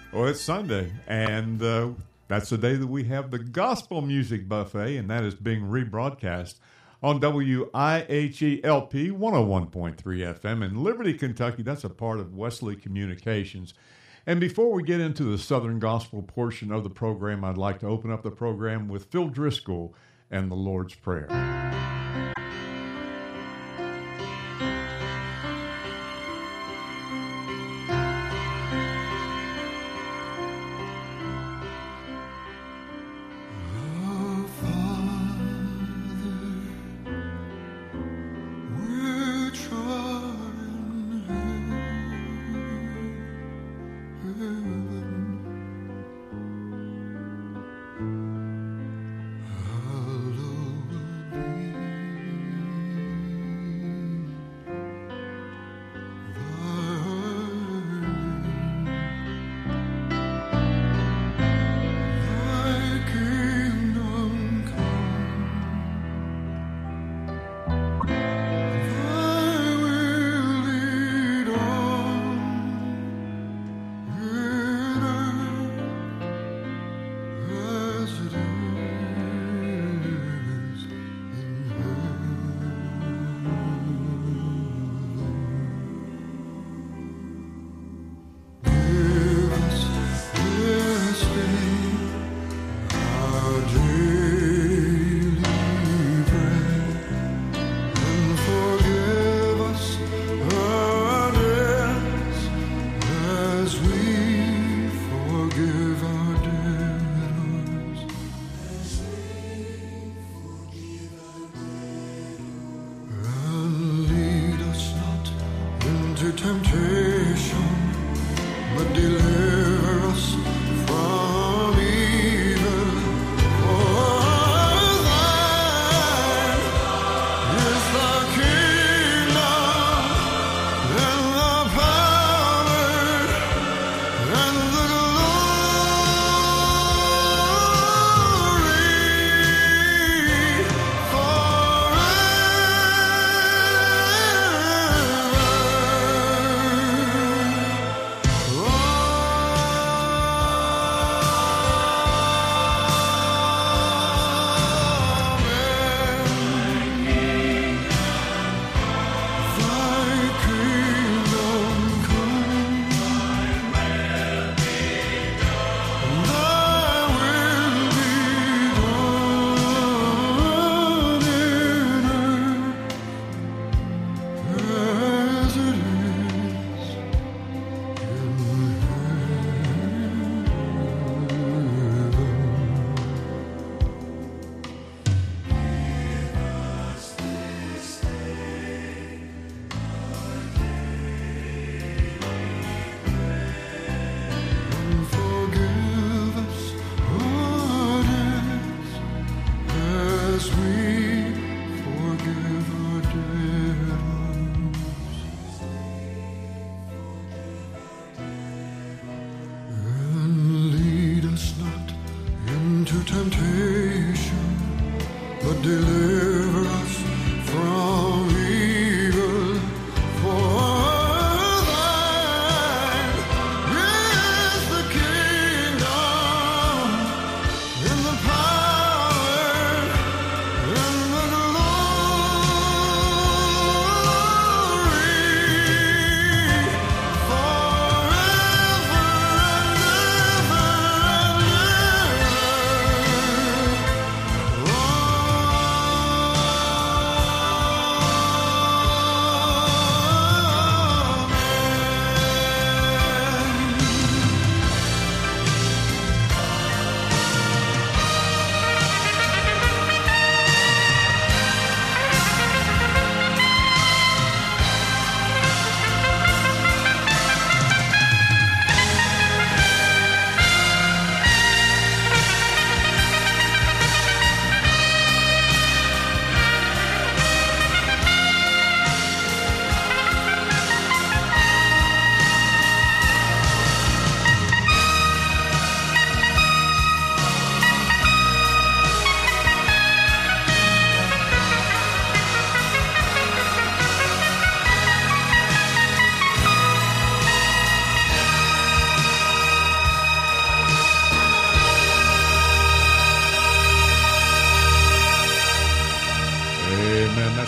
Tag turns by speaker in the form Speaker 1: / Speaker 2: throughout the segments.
Speaker 1: Well, it's Sunday, and that's the day that we have the Gospel Music Buffet, and that is being rebroadcast on WIHELP 101.3 FM in Liberty, Kentucky. That's a part of Wesley Communications. And before we get into the Southern Gospel portion of the program, I'd like to open up the program with Phil Driscoll and the Lord's Prayer.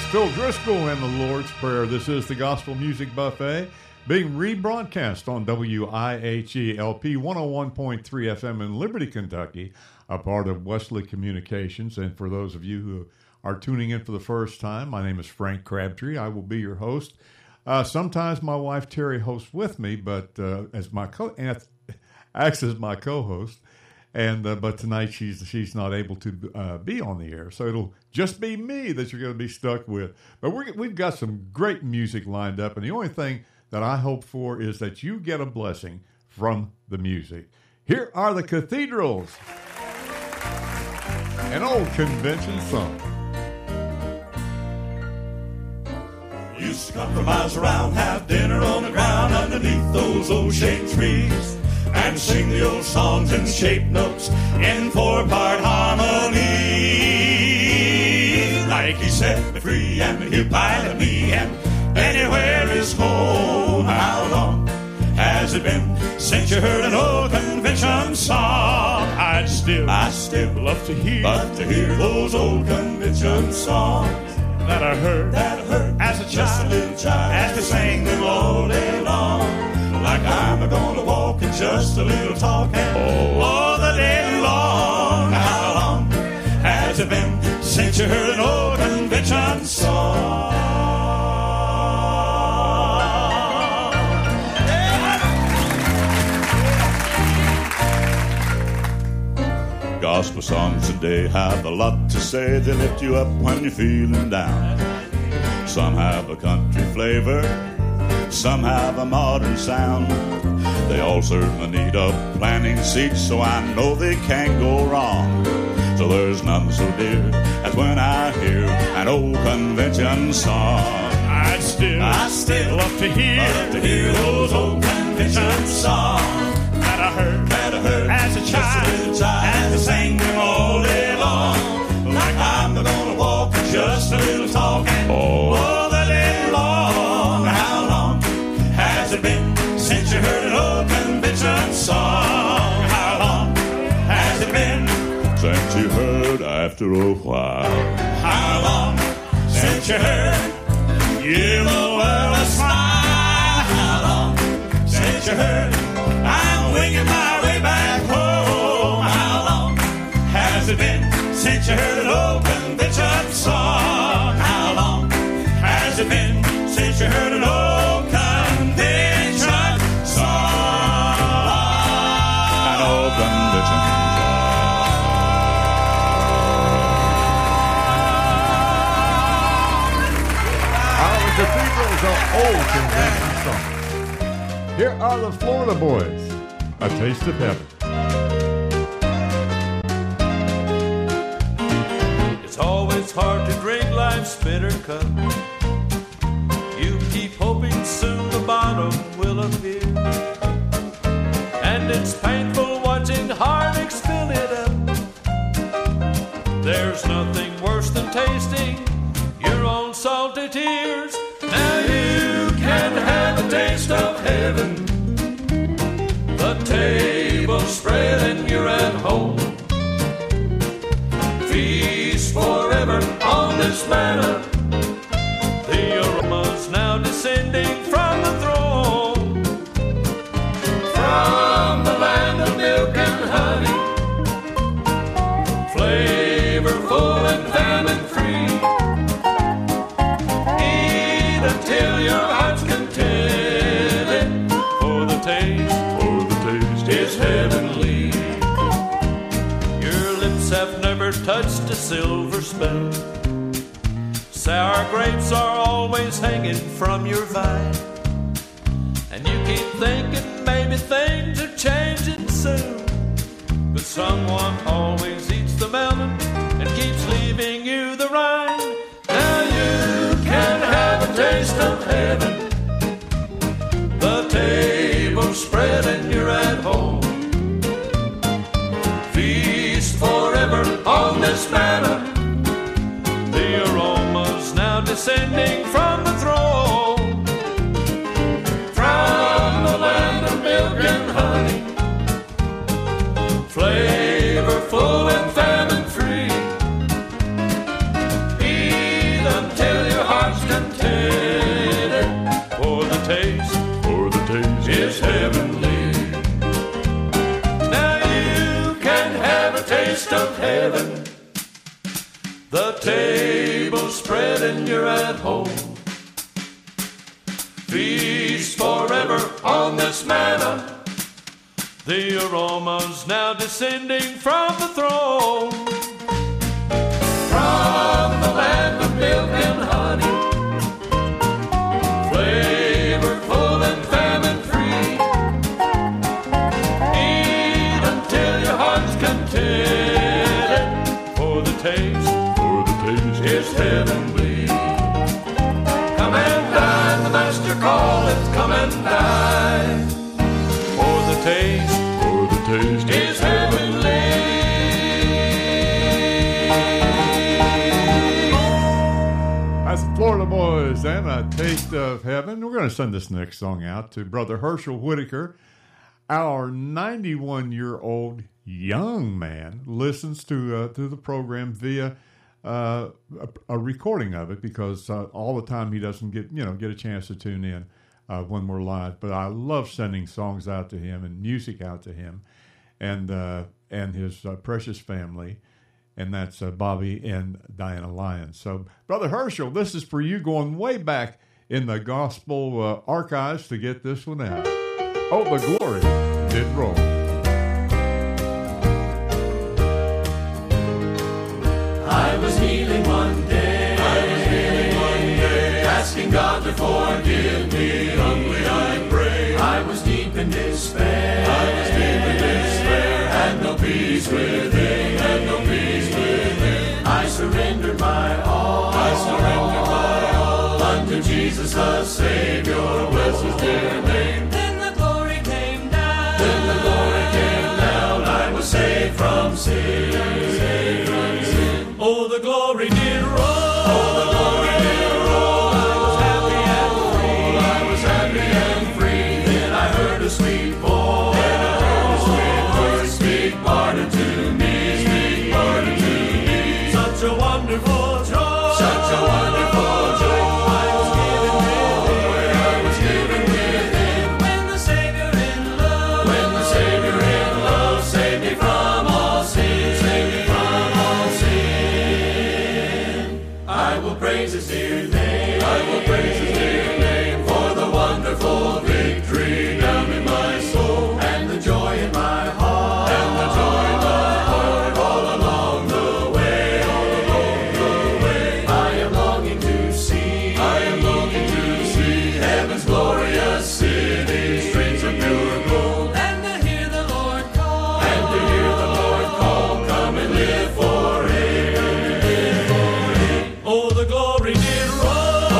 Speaker 1: Phil Driscoll and the Lord's Prayer. This is the Gospel Music Buffet being rebroadcast on WIHE-LP 101.3 FM in Liberty, Kentucky, a part of Wesley Communications. And for those of you who are tuning in for the first time, my name is Frank Crabtree. I will be your host. Sometimes my wife Terry hosts with me, but as my acts as my co-host. And but tonight she's not able to be on the air, so it'll just be me that you're going to be stuck with. But we've got some great music lined up, and the only thing that I hope for is that you get a blessing from the music. Here are the Cathedrals, an old convention song.
Speaker 2: Used to come for miles around, have dinner on the ground underneath those old shade trees, and sing the old songs in shape notes in four-part harmony. Like he set me free and he'll pilot me, and anywhere is home. How long has it been since you heard an old convention song? I still love to hear those old convention songs that I heard as a child, just a little child, as we sang them all day long. Like I'm gonna walk and just a little talk and all the day long. How long has it been since you heard an old convention song? Gospel songs today have a lot to say. They lift you up when you're feeling down. Some have a country flavor, some have a modern sound. They all certainly need a planting seat, so I know they can't go wrong. So there's none so dear as when I hear an old convention song. I still love to hear those old convention songs that I heard as a child, as I sang them all day long. Like I'm gonna walk and just a little talking all the day long. How long has it been since you heard an old convention song? How long has it been since you heard after a while? How long since you heard give the world a smile? How long since you heard I'm winging my way back home? How long has it been since you heard an old convention song? How long has it been since you heard an old convention song? An old convention song.
Speaker 1: Our Cathedrals are old convention songs. Here are the Florida Boys, A Taste of Heaven.
Speaker 3: It's always hard to drink life's bitter cup. You keep hoping soon the bottom will appear, and it's painful watching heartaches fill it up. There's nothing worse than tasting your own salty tears. Now you can have a taste of heaven, the table spread and you're at home. Feast forever on this manna, the aroma's now descending from the throne. From the land of milk and honey, flavorful and famine-free. Eat until your heart's contented, for the taste is heavenly. Your lips have never touched a silver spoon. Sour grapes are always hanging from your vine, and you keep thinking maybe things are changing soon. But someone always eats the melon and keeps leaving you the rind. Now you can have a taste of heaven, the table spread and you're at home. Feast forever on this manna, the aroma's now descending from the throne. From the land of milk and honey, flavor midst of heaven. The table's spread and you're at home. Feast forever on this manna. The aroma's now descending from the throne. From the land of milk and honey, flavorful and famine-free. Eat until your heart's contented, for the taste is heavenly. Come and dine, the master calleth, come and dine. For the taste is heavenly.
Speaker 1: That's the Florida Boys and A Taste of Heaven. We're going to send this next song out to Brother Herschel Whitaker. Our 91-year-old young man listens to the program via a recording of it, because all the time he doesn't get a chance to tune in when we're live. But I love sending songs out to him and music out to him and his precious family, and that's Bobby and Diana Lyons. So, Brother Herschel, this is for you, going way back in the gospel archives to get this one out. Oh, the glory did roll.
Speaker 3: I was kneeling one day, asking God to forgive me. Humbly I prayed. I was deep in despair, had no peace within, I surrendered my all, unto Jesus the Savior, bless His dear name. Then the glory came down, I was saved from sin. Oh, the glory did roll. I was happy and free. Then I heard a sweet voice. Speak pardon to me. Such a wonderful joy. I was given with Him. When the Savior in love saved me from all sin. I will praise His dear name. For the wonderful victory down in my soul, and the joy in my heart, all along the way. I am longing to see heaven's glorious city, streets of pure gold, and to hear the Lord call, come and live forever. Oh, the glory did roll.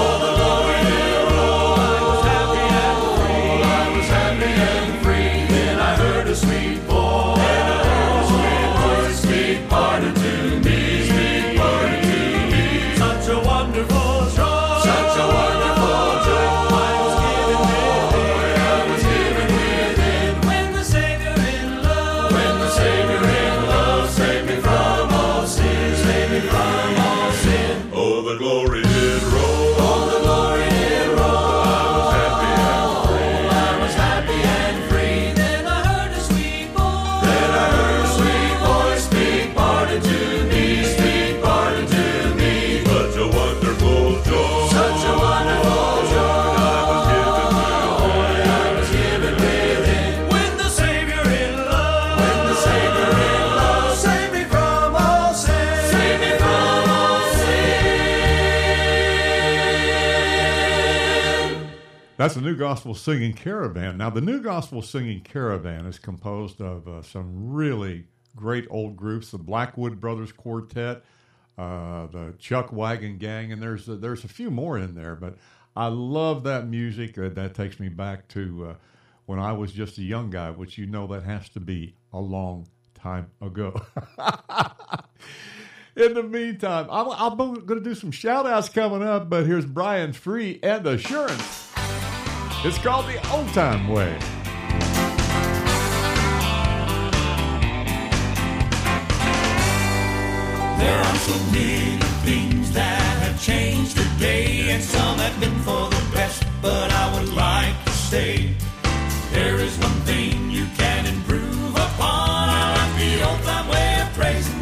Speaker 3: I was happy and free. Then I heard a sweet voice. Speak pardon to me. Such a wonderful joy. I was given with Him. When the Savior in love saved me from all sin. Oh, the glory did roll. I was happy and free. Then I heard a sweet voice. Speak pardon to me. Such a wonderful joy. I was given with Him. When the Savior in love saved me from all sin.
Speaker 1: That's the New Gospel Singing Caravan. Now, the New Gospel Singing Caravan is composed of some really great old groups, the Blackwood Brothers Quartet, the Chuck Wagon Gang, and there's a few more in there, but I love that music. That takes me back to when I was just a young guy, which that has to be a long time ago. In the meantime, I'm going to do some shout-outs coming up, but here's Brian Free and Assurance. It's called The Old Time Way.
Speaker 4: There are so many things that have changed today, and some have been for the best, but I would like to say there is one thing you can improve upon. I like the old time way of praising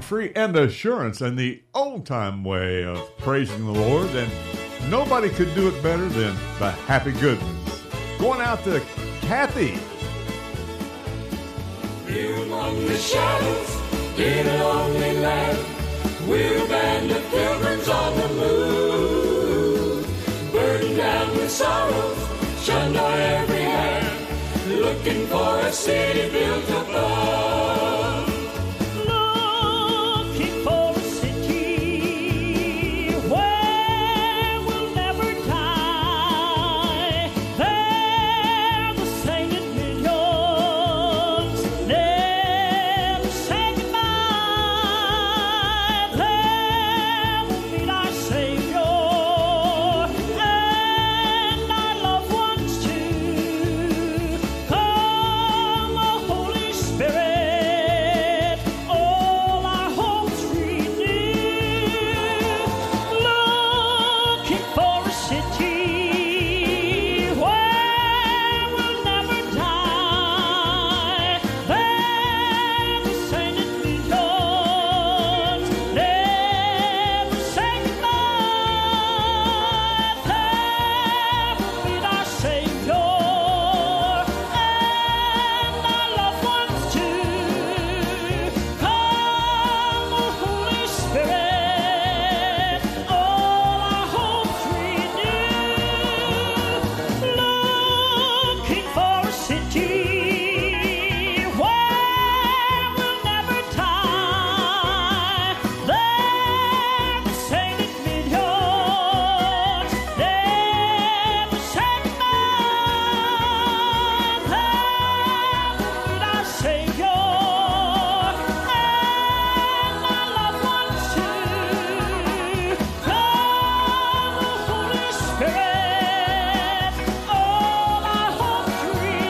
Speaker 1: victory and assurance and the old-time way of praising the Lord. And nobody could do it better than the Happy Goodmans. Going out to Kathy.
Speaker 5: Here among the shadows, in a lonely land, we're a band of pilgrims on the move, burdened down with sorrows, shunned on every hand, looking for a city built above.
Speaker 6: Looking for a city where we'll never die. There the sainted millions never say goodbye. There we'll meet our Savior and our loved ones too. Come, O Holy Spirit, all our hopes renew. Looking for a city where we'll never die. There the sainted millions never say goodbye. There we'll meet our Savior and our loved ones too. Come, O Holy Spirit, all our hopes renew. Looking for a city where we'll never die. There the sainted millions never say goodbye. There we'll meet our Savior and our loved ones too. Come, O Holy Spirit, all our hopes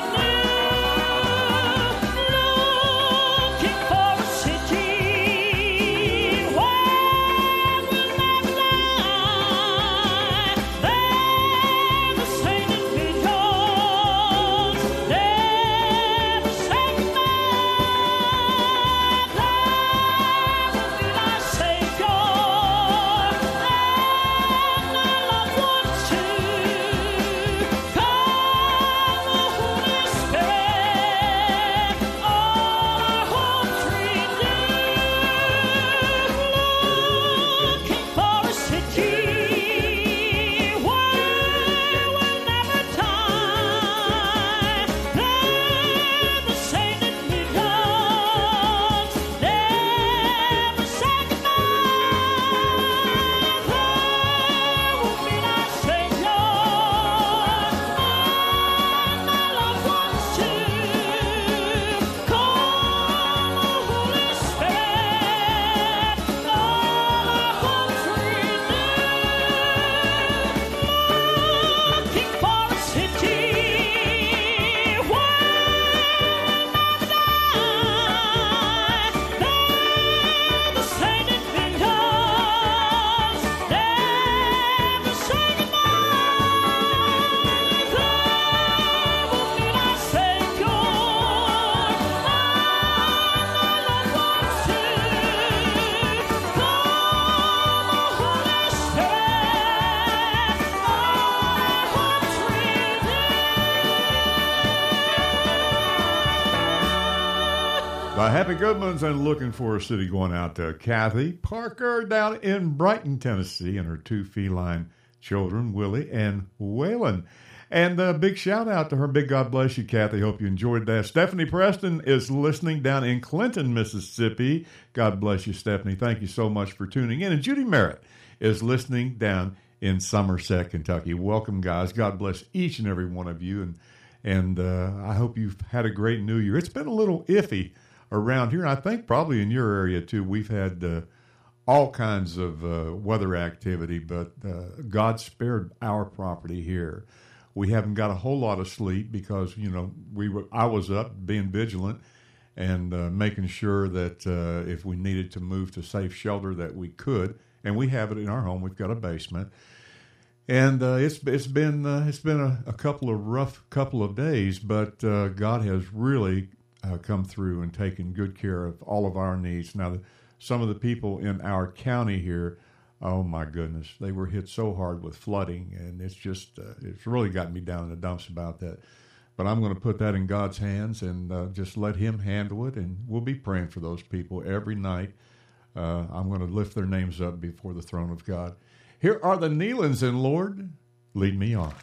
Speaker 6: renew. Looking for a city where we'll never lie. There the sainted millions never say goodbye. There we'll meet our Savior and our loved ones too. Come, O Holy Spirit, all our hopes renew. Looking for a city where we'll never die. There the sainted millions never say goodbye. There we'll meet our Savior and our loved ones too. Come, O Holy Spirit, all our hopes renew. Looking for a city where we'll never die. There the sainted millions never say goodbye. There we'll meet our Savior and our loved ones too. Come, O Holy Spirit, all our hopes renew.
Speaker 1: The Happy Goodmans and Looking for a City, going out to Kathy Parker down in Brighton, Tennessee, and her two feline children, Willie and Waylon. And a big shout out to her. Big God bless you, Kathy. Hope you enjoyed that. Stephanie Preston is listening down in Clinton, Mississippi. God bless you, Stephanie. Thank you so much for tuning in. And Judy Merritt is listening down in Somerset, Kentucky. Welcome, guys. God bless each and every one of you. And I hope you've had a great New Year. It's been a little iffy around here. I think probably in your area, too. We've had all kinds of weather activity, but God spared our property here. We haven't got a whole lot of sleep because, you know, I was up being vigilant and making sure that if we needed to move to safe shelter that we could. And we have it in our home. We've got a basement. And it's been a couple of rough couple of days, but God has really come through and taken good care of all of our needs. Now, some of the people in our county here, oh my goodness, they were hit so hard with flooding, and it's just it's really gotten me down in the dumps about that. But I'm going to put that in God's hands and just let Him handle it, and we'll be praying for those people every night. I'm going to lift their names up before the throne of God. Here are the Nealons, and Lord, lead me on.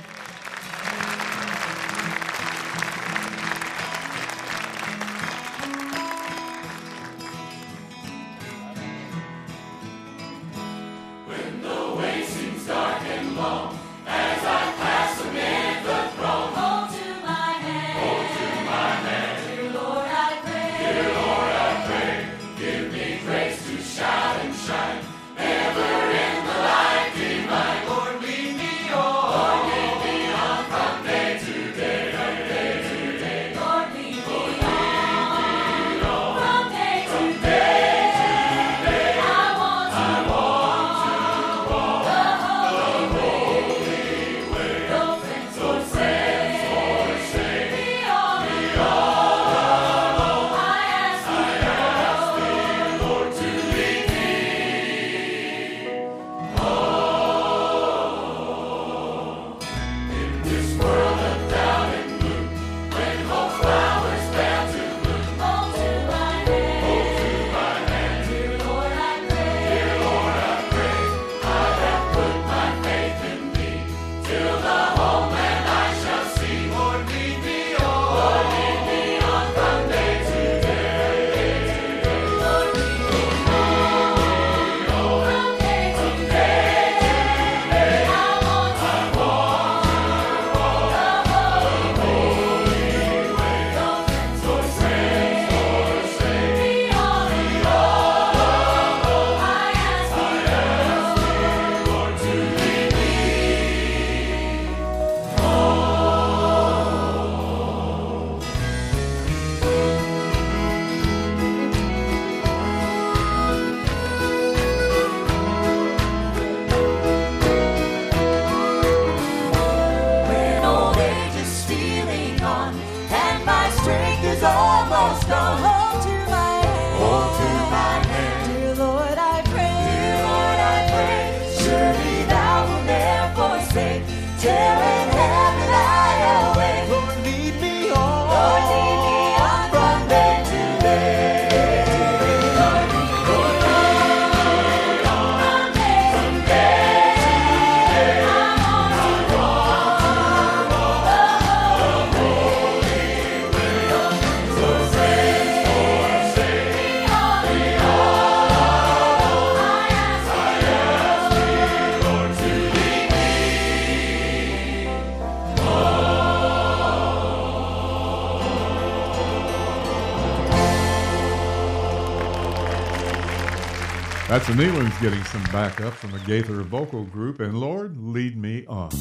Speaker 1: That's the Nealons getting some backup from the Gaither Vocal Group, and Lord, lead me on.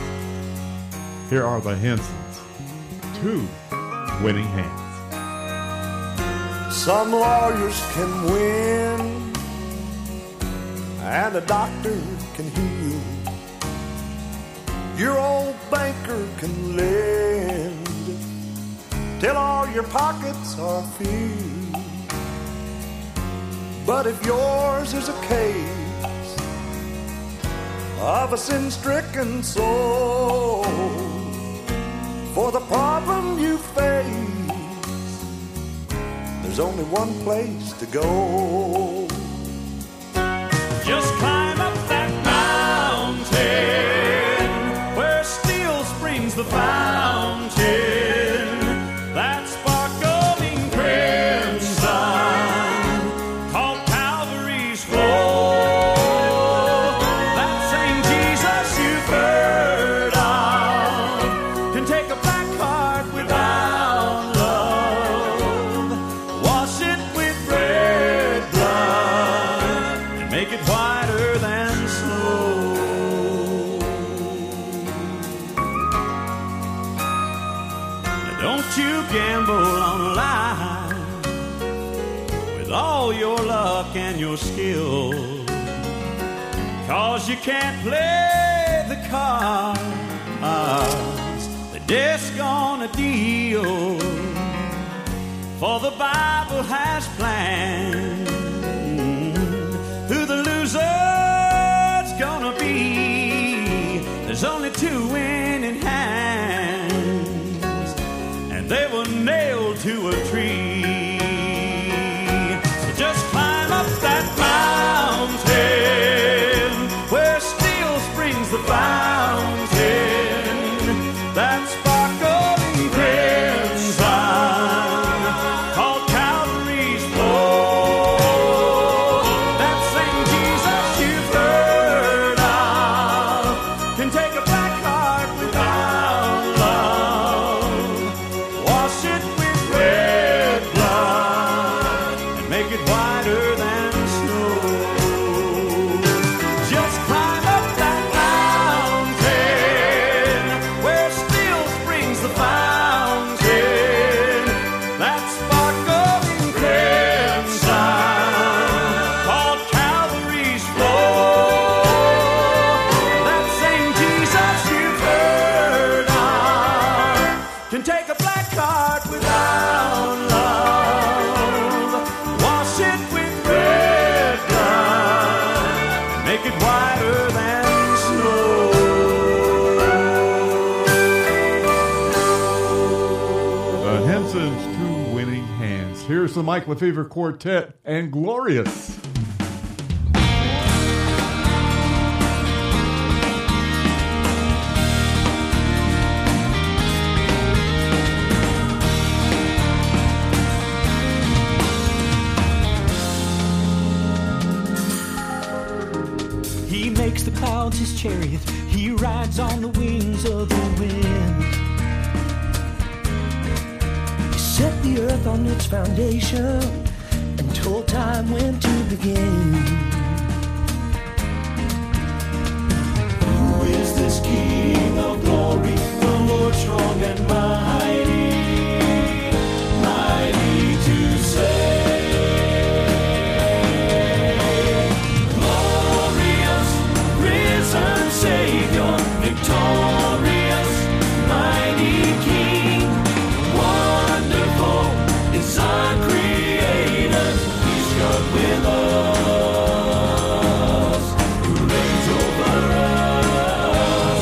Speaker 1: Here are the Hensons, 2 winning hands.
Speaker 7: Some lawyers can win, and a doctor can heal. Your old banker can lend till all your pockets are filled. But if yours is a case of a sin-stricken soul, for the problem you face, there's only one place to go.
Speaker 3: Just climb up that mountain where still springs the fountain, that sparkling crimson called Calvary's flow. That same Jesus you've heard of can take a black heart without love, wash it with red blood, and make it whiter than snow. Don't you gamble on life with all your luck and your skill, 'cause you can't play the cards that death's gonna deal. For the Bible has planned
Speaker 7: make it whiter than snow.
Speaker 1: The Henson's two winning hands. Here's the Mike Lefevre Quartet and Glorious.
Speaker 6: He makes the clouds his chariot. He rides on the wings of the wind. He set the earth on its foundation and told time when to begin.
Speaker 4: Who is this King of glory, the Lord strong and mighty, mighty to save? Savior, victorious, mighty King, wonderful is our Creator. He's God with us, who reigns over us,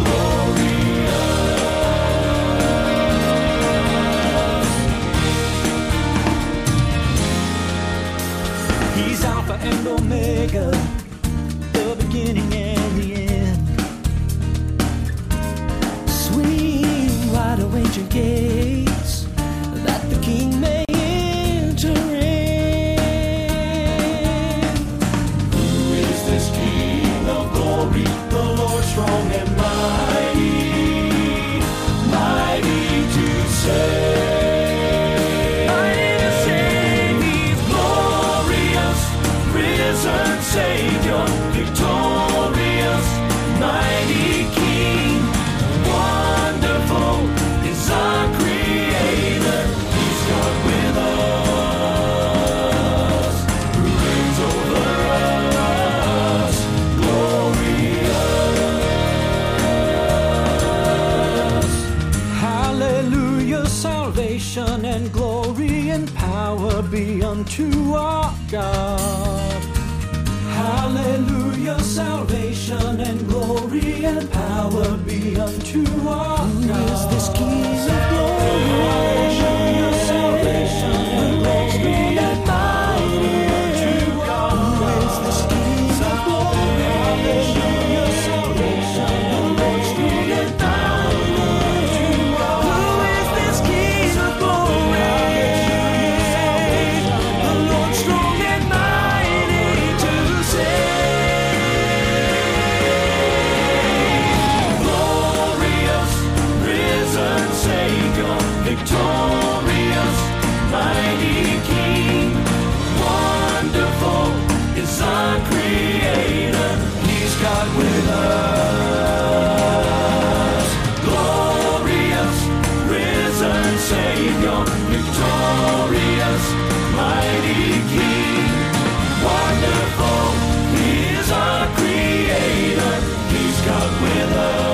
Speaker 4: glorious.
Speaker 6: He's Alpha and Omega, the beginning and the end. Wide ancient gates that the King may enter in.
Speaker 4: Who is this King of glory, the Lord strong and mighty, mighty to save? Mighty to save, He's glorious, risen Savior, victorious, mighty King, wonderful is our Creator. He's God with us, who reigns over us, glorious.
Speaker 6: Hallelujah, salvation and glory and power be unto our God. Hallelujah, salvation and glory and power be unto our God. Who is this King of glory? Hallelujah, salvation and glory and power be unto our God. Who is this King of glory? Hallelujah, salvation and glory and power be unto our God. Who is this King of glory? Hallelujah, salvation, the Lord strong and mighty to save. Victorious, mighty King, wonderful is our Creator. He's God with us. Glorious, risen Savior, victorious, mighty King, wonderful is our Creator. He's God with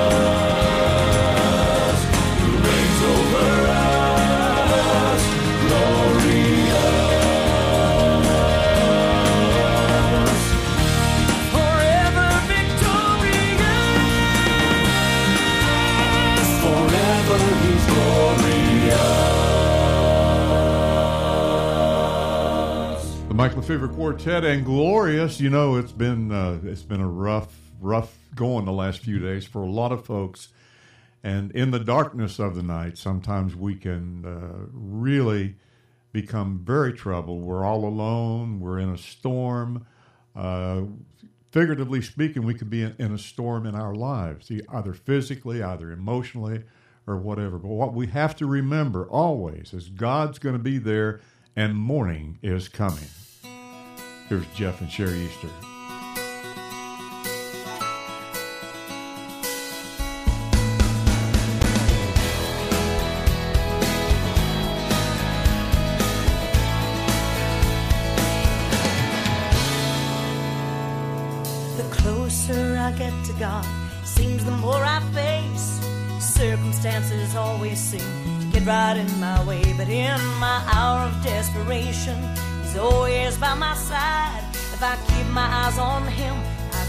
Speaker 6: us, who reigns over us.
Speaker 1: Mike Lefevre Quartet and Glorious. You know, it's been a rough going the last few days for a lot of folks. And in the darkness of the night, sometimes we can really become very troubled. We're all alone. We're in a storm. Figuratively speaking, we could be in a storm in our lives, either physically, either emotionally, or whatever. But what we have to remember always is God's going to be there and morning is coming. Here's Jeff and Sherry Easter.
Speaker 8: The closer I get to God, seems the more I face. Circumstances always seem to get right in my way, but in my hour of desperation, He's always by my side. If I keep my eyes on Him, I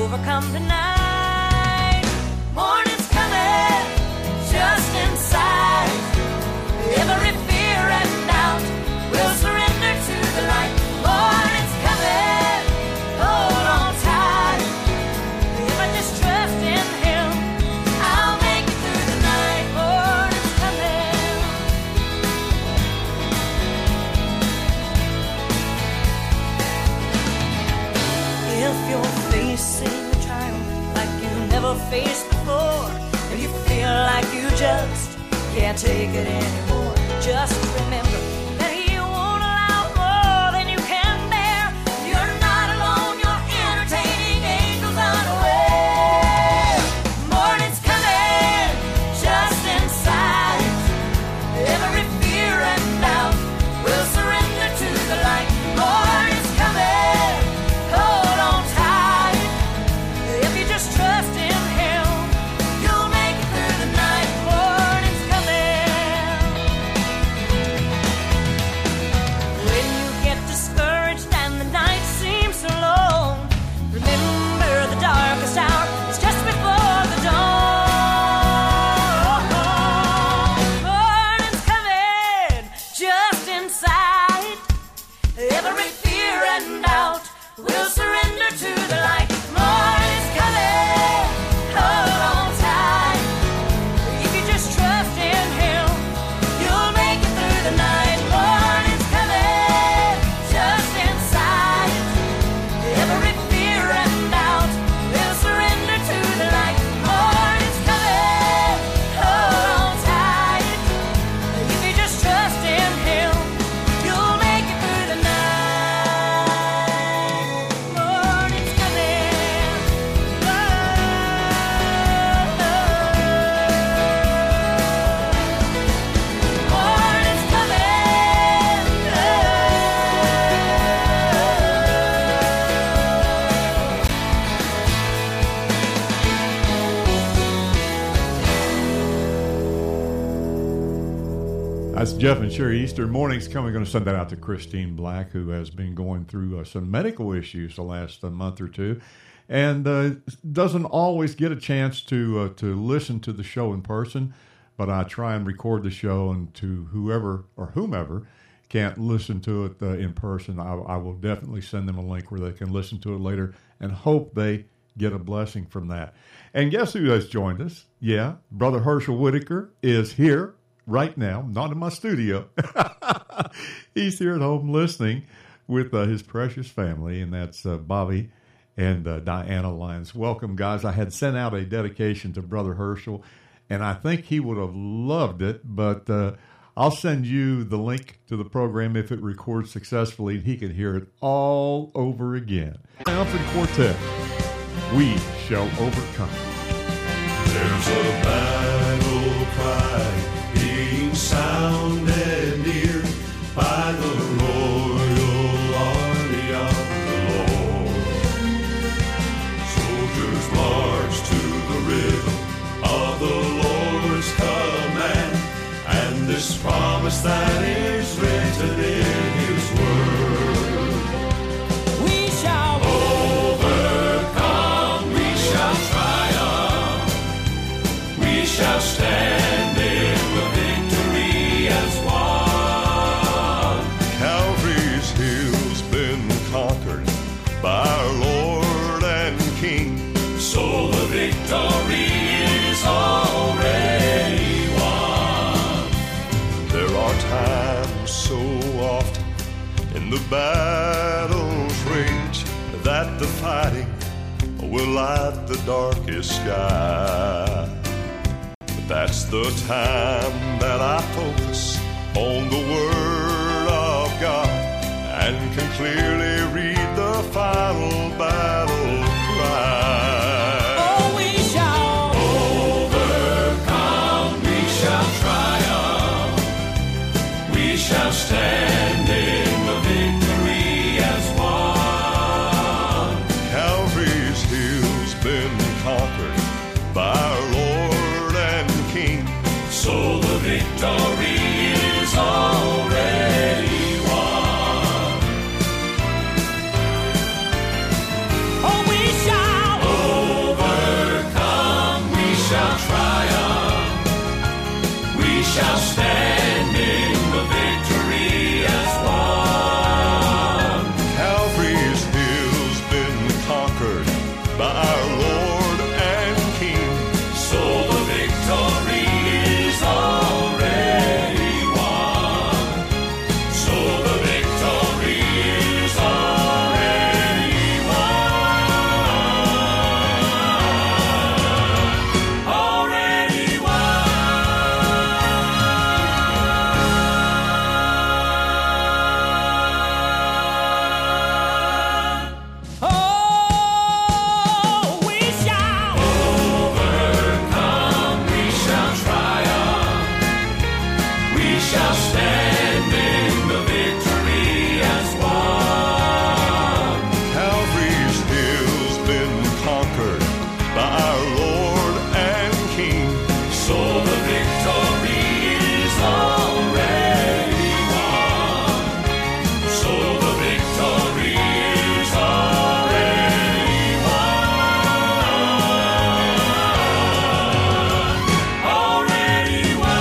Speaker 8: overcome tonight. Morning's coming, just inside. Every fear and doubt will surrender to the light. Morning's coming, hold on tight. If I just trust in Him, I'll make it through the night. Morning's coming. If you're facing a trial like you never faced before, if you feel like you just can't take it anymore, just remember that He won't allow more than you can bear. You're not alone, you're entertaining angels unaware. Morning's coming, just inside. Every fear and doubt will surrender to the light. Morning's coming, hold on tight. If you just trust in Him, you'll make it through the night. Morning's coming. When you get discouraged and the night seems so long, remember the darkest hour is just before the dawn. Morning's coming, just inside. Every fear and doubt will surrender to the light. Morning's coming, hold on tight. If you just trust in Him, you'll make it through the night. Morning's coming, just inside. Every fear and doubt will surrender to the light. Morning's coming, hold on tight. If you just trust in Him, you'll make it through the night. Morning's coming. Morning's
Speaker 1: That's Jeff and Sherry Easter. Morning's coming. Going to send that out to Christine Black, who has been going through some medical issues the last month or two, and doesn't always get a chance to listen to the show in person. But I try and record the show, and to whoever or whomever can't listen to it in person, I will definitely send them a link where they can listen to it later, and hope they get a blessing from that. And guess who has joined us? Yeah, Brother Herschel Whitaker is here right now, not in my studio. He's here at home listening with his precious family, and that's Bobby and Diana Lyons. Welcome, guys. I had sent out a dedication to Brother Herschel, and I think he would have loved it, but I'll send you the link to the program if it records successfully, and he can hear it all over again. Alfred Quartet, We Shall Overcome.
Speaker 9: There's a battle cry being sounded near by the royal army of the Lord. Soldiers march to the rhythm of the Lord's command, and this promise that is written in His word.
Speaker 6: We shall
Speaker 9: Overcome, we shall triumph, we shall stand in the victory as one. Calvary's hill's been conquered by our Lord and King, so the victory is already won. There are times so often in the battle's rage that the fighting will light the darkest sky. But that's the time that I focus on the Word of God and can clearly read the final battle cry.
Speaker 6: Oh, we shall
Speaker 9: Overcome, we shall triumph, we shall stand in the victory as one. Calvary's hill's been conquered by our Lord and King, so the victory is already won.
Speaker 2: by our Lord and King.
Speaker 9: So the victory is already won. So the victory is already won. Already
Speaker 6: Oh, we shall
Speaker 9: overcome, we shall triumph. We shall stand in the victory as one.
Speaker 2: Calvary's hill's been conquered by our Lord and King.
Speaker 9: So the victory is already won. So the victory is already won. Already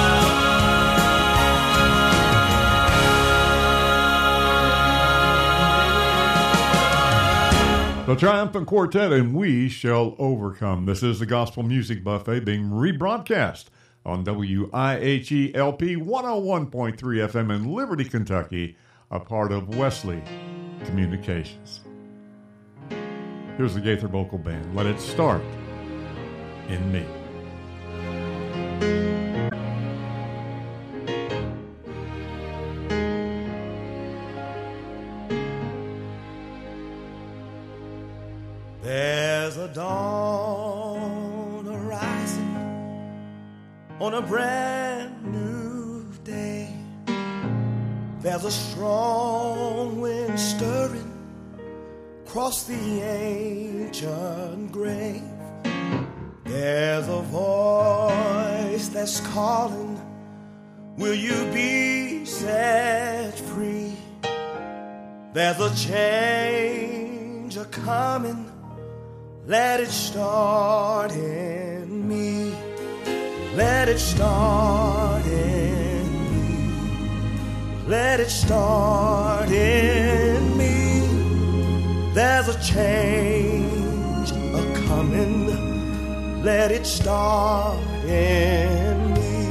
Speaker 1: The Triumphant Quartet and We Shall Overcome. This is the Gospel Music Buffet being rebroadcast on WIHELP 101.3 FM in Liberty, Kentucky, a part of Wesley Communications. Here's the Gaither Vocal Band. Let it start in me.
Speaker 7: There's a dawn arising on a brand new day. There's a strong wind stirring across the ancient grave. There's a voice that's calling, will you be set free? There's a change a-coming, let it start in me. Let it start in me. Let it start in me. There's a change a-coming, let it start in me.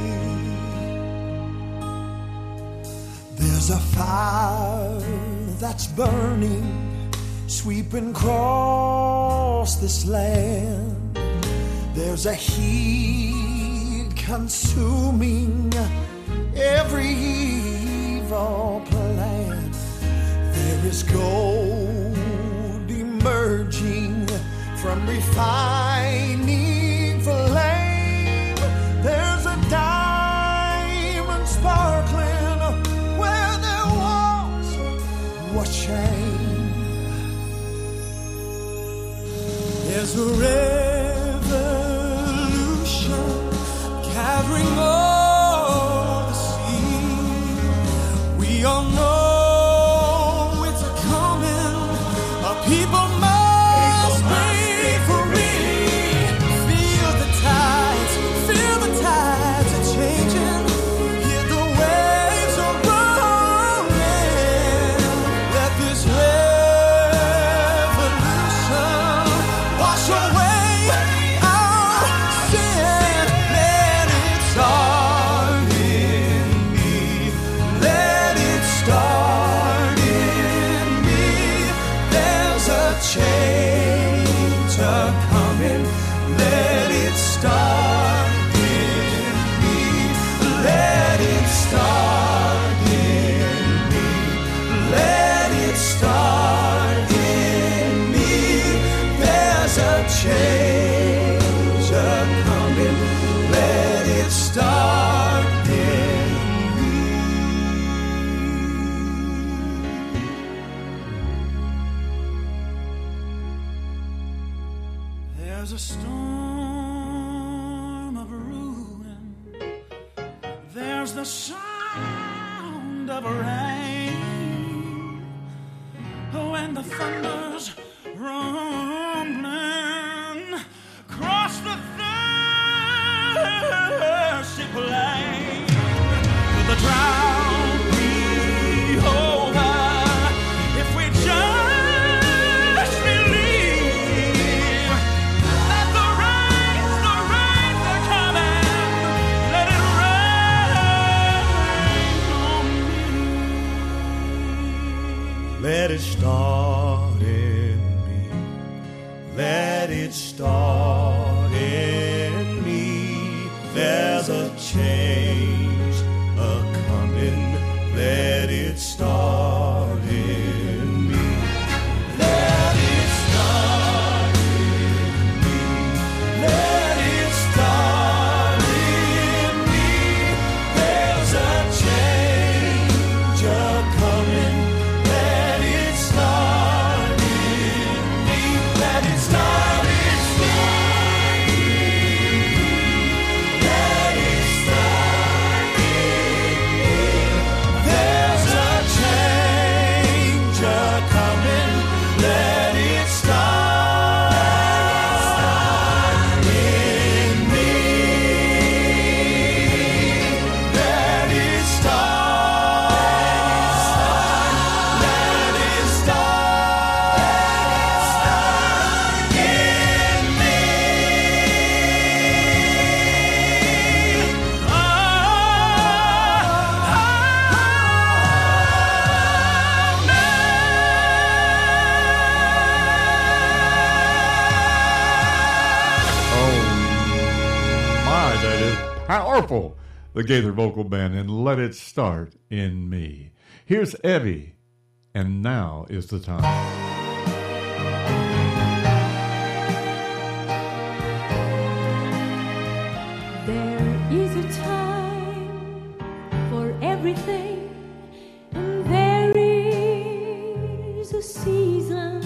Speaker 7: There's a fire that's burning, sweeping across this land. There's a heat consuming every evil plan. There is gold emerging from refining flame. There's a diamond sparkling where there was shame. There's a revolution gathering over the sea. We all know it's a-coming. Our people must be free. Feel the tides are changing. Hear the waves are rolling. Let this revolution wash away our sin. Let it start in me. Let it start in me. There's a change a-coming. Let it start in me. Let it start in me. Let it start in me. There's a change a-coming. Let it start in me. There's a storm of ruin. There's the sound of rain. When the thunder's rumbling across the thirsty plain, will the drought be over if we just believe?
Speaker 4: let it start in me. There's a change a-coming, let it start in me. Let it start in me. Let it start in me. There's a change a-coming, let it start in me. Let it start in me. Let it start in me. There's a change a-coming, let it start in me. Let it start. Let it start in me.
Speaker 1: Oh, my, that is powerful. The Gaither Vocal Band, and Let It Start in Me. Here's Evie, and now is the time.
Speaker 6: There is a time for everything, and there is a season.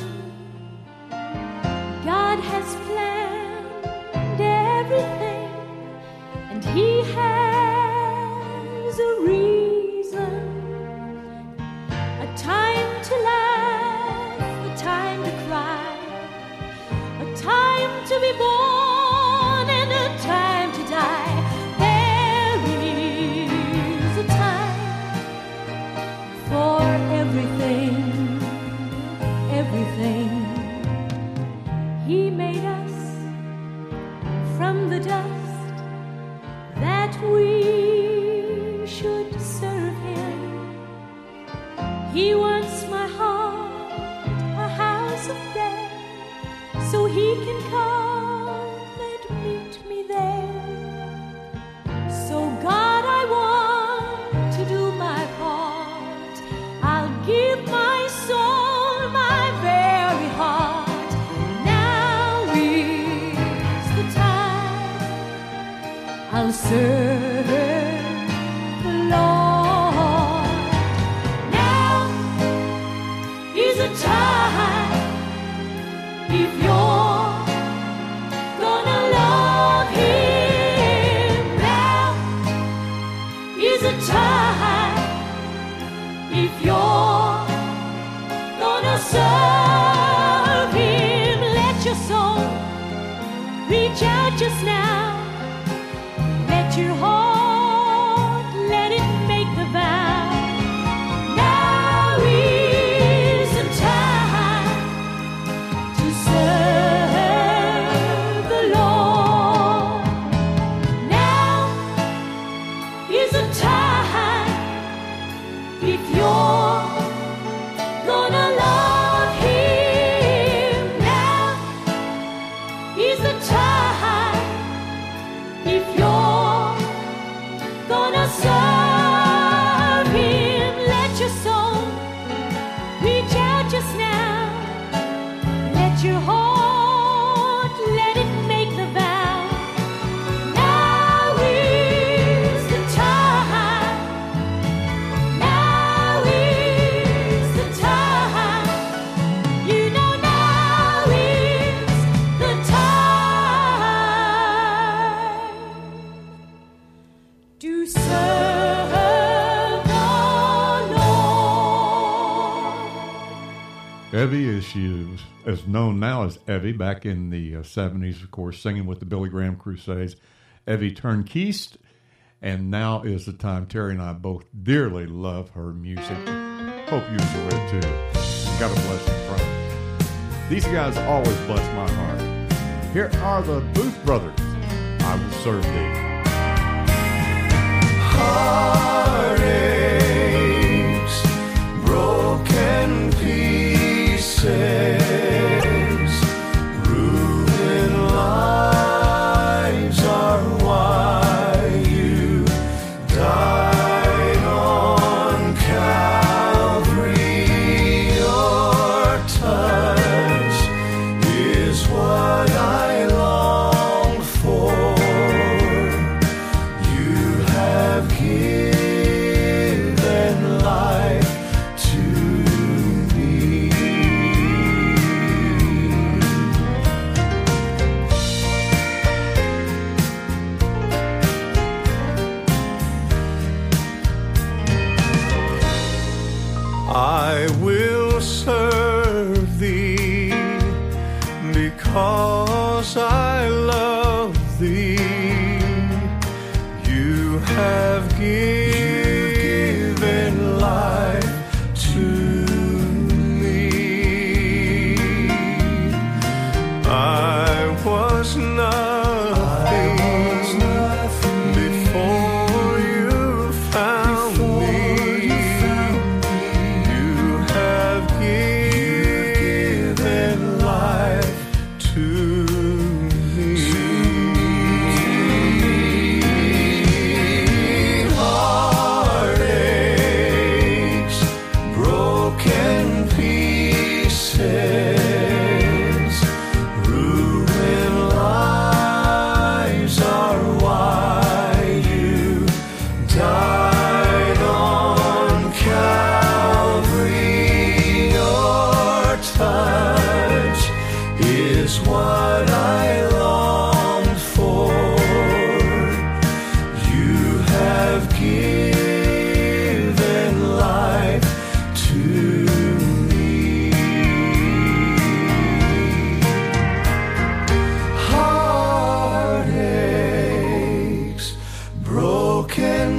Speaker 6: God has planned everything, and He has a reason. A time to laugh, a time to cry, a time to be born and a time to die. There is a time for everything, everything. He made us from the dust that we should serve Him. He wants my heart a house of prayer, so He can come and meet me there. So God, I want to do my part. I'll give my soul, my very heart. Now is the time I'll serve the Lord. Now is a time if you're gonna love Him. Now is a time if you're gonna serve Him. Let your soul reach out just now. Let your heart, let it make the vow. Now is the time to serve the Lord. Now is the time if you're gonna love Him. Now is the time if you're gonna serve Him. Let your soul reach out just now. Let your heart, let it make the vow. Now is the time. Now is the time. You know now is the time to serve the Lord.
Speaker 1: Evie, as she is known now as Evie, back in the 70s, of course, singing with the Billy Graham Crusades. Evie Turnquist, and now is the time. Terry and I both dearly love her music. Hope you enjoy it too. Got a blessing from it. These guys always bless my heart. Here are the Booth Brothers. I Will Serve Thee.
Speaker 4: Heartaches, broken pieces, is what I long for. You have given life to me. I will serve thee because I love thee. You have given life to me. I was nothing before you found me. You have given life to me. Heartaches, broken pieces, ruined lives are why you died on Calvary. Your touch is what I longed for. You have given life to me. Heartaches, broken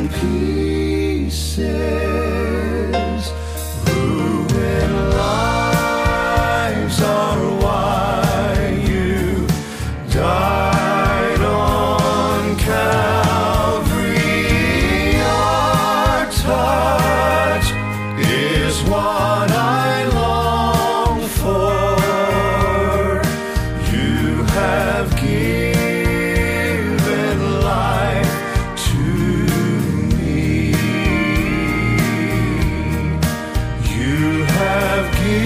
Speaker 4: pieces, ruined lives are why you died on Calvary. Your touch is what I long for. You have given life to me. You have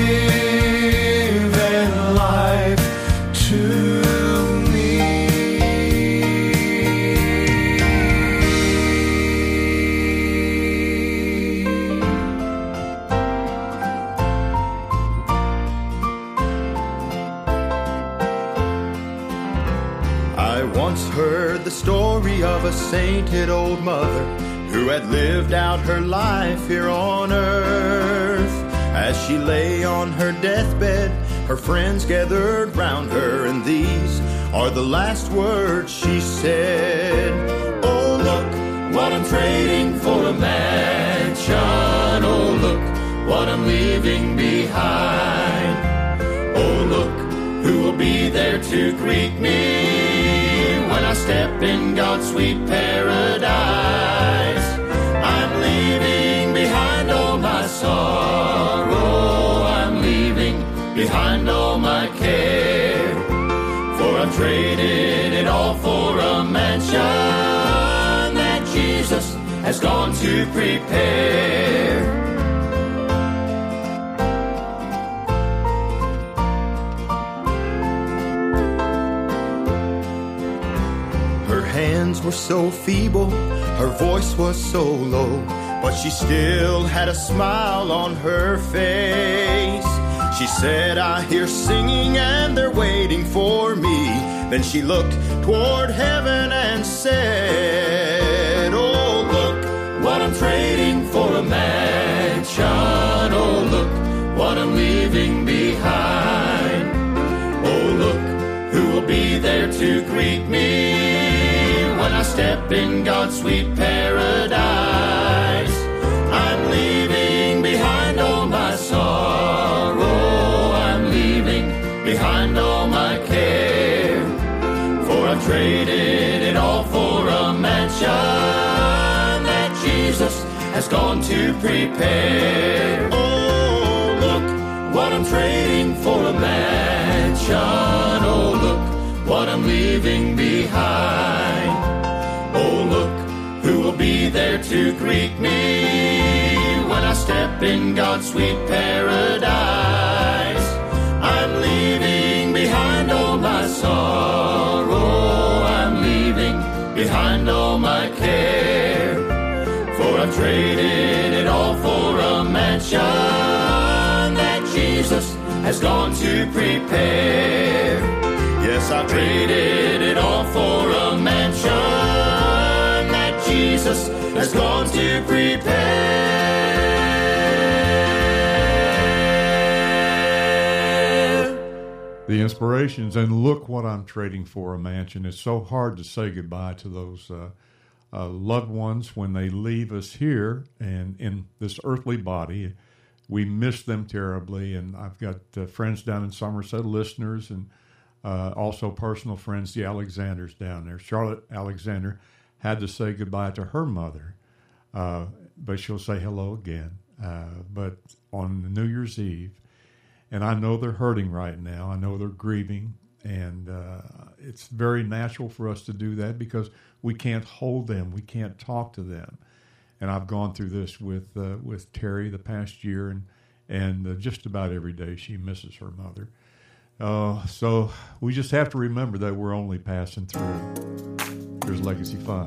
Speaker 4: given life to me. I once heard the story of a sainted old mother who had lived out her life here on earth. As she lay on her deathbed, her friends gathered round her, and these are the last words she said. Oh, look what I'm trading for a mansion. Oh, look what I'm leaving behind. Oh, look who will be there to greet me when I step in God's sweet paradise. I'm leaving behind all my sorrow. I'm leaving behind all my care. For I've traded it all for a mansion that Jesus has gone to prepare. Her hands were so feeble, her voice was so low, but she still had a smile on her face. She said, I hear singing and they're waiting for me. Then she looked toward heaven and said, oh, look what I'm trading for a mansion. Oh, look what I'm leaving behind. Oh, look who will be there to greet me when I step in God's sweet paradise. I'm leaving behind all my sorrow. I'm leaving behind all my care. For I've traded it all for a mansion that Jesus has gone to prepare. Oh, look what I'm trading for a mansion. Oh, look what I'm leaving behind. Oh, look who will be there to greet me when I step in God's sweet paradise. I'm leaving behind all traded it all for a mansion that Jesus has gone to prepare. Yes, I traded it all for a mansion that Jesus has gone to prepare.
Speaker 1: The Inspirations, and look what I'm trading for a mansion. It's so hard to say goodbye to those loved ones when they leave us here and in this earthly body. We miss them terribly, and I've got friends down in Somerset, listeners, and also personal friends, the Alexanders down there. Charlotte Alexander had to say goodbye to her mother, but she'll say hello again. But on New Year's Eve, and I know they're hurting right now. I know they're grieving, and it's very natural for us to do that because we can't hold them. We can't talk to them. And I've gone through this with Terry the past year, and just about every day she misses her mother. So we just have to remember that we're only passing through. Here's Legacy 5.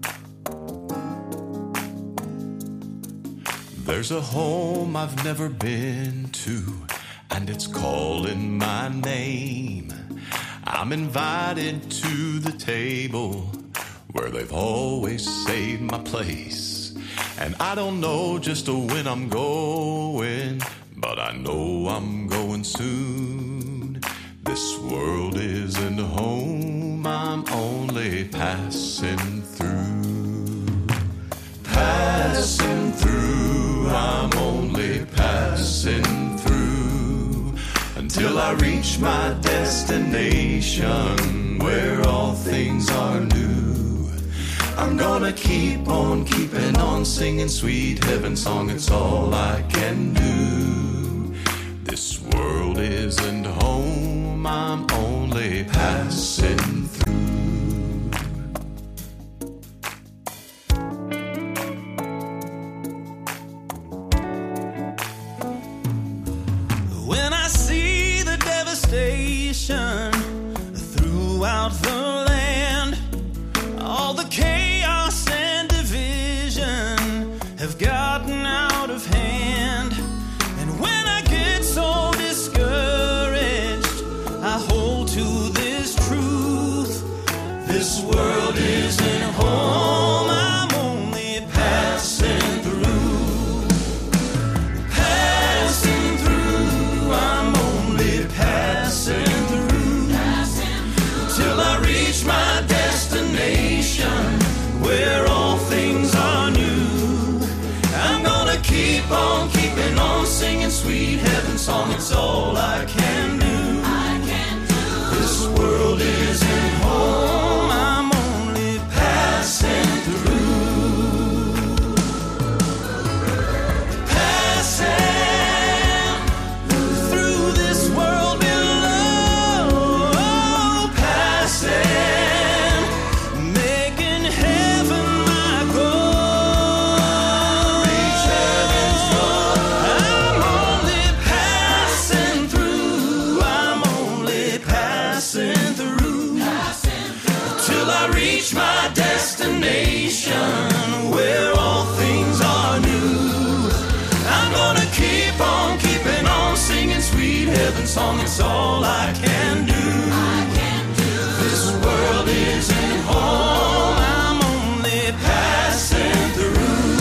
Speaker 9: There's a home I've never been to, and it's calling my name. I'm invited to the table where they've always saved my place. And I don't know just when I'm going, but I know I'm going soon. This world isn't home, I'm only passing through. Passing through, I'm only passing through, until I reach my destination, where all things are new. I'm gonna keep on keeping on, singing sweet heaven song, it's all I can do. This world isn't home, I'm only passing through.
Speaker 6: When I see the devastation throughout the land, all the chaos and division have gotten out of hand. And when I get so discouraged, I hold to this truth. This world isn't home, I'm only passing through. Passing through, I'm only passing through, till I reach my destination, where all things are new. I'm gonna keep on keeping on, singing sweet heaven song, it's all I can do. This world isn't home, I'm only passing through. Passing through this world below, passing, making heaven my goal. Reach heaven's door. I'm only passing through, I'm only passing through, till I reach my destination, where all things are new. I'm gonna keep on keeping on, singing sweet heaven song, it's all I can do. This world isn't home, I'm only passing through.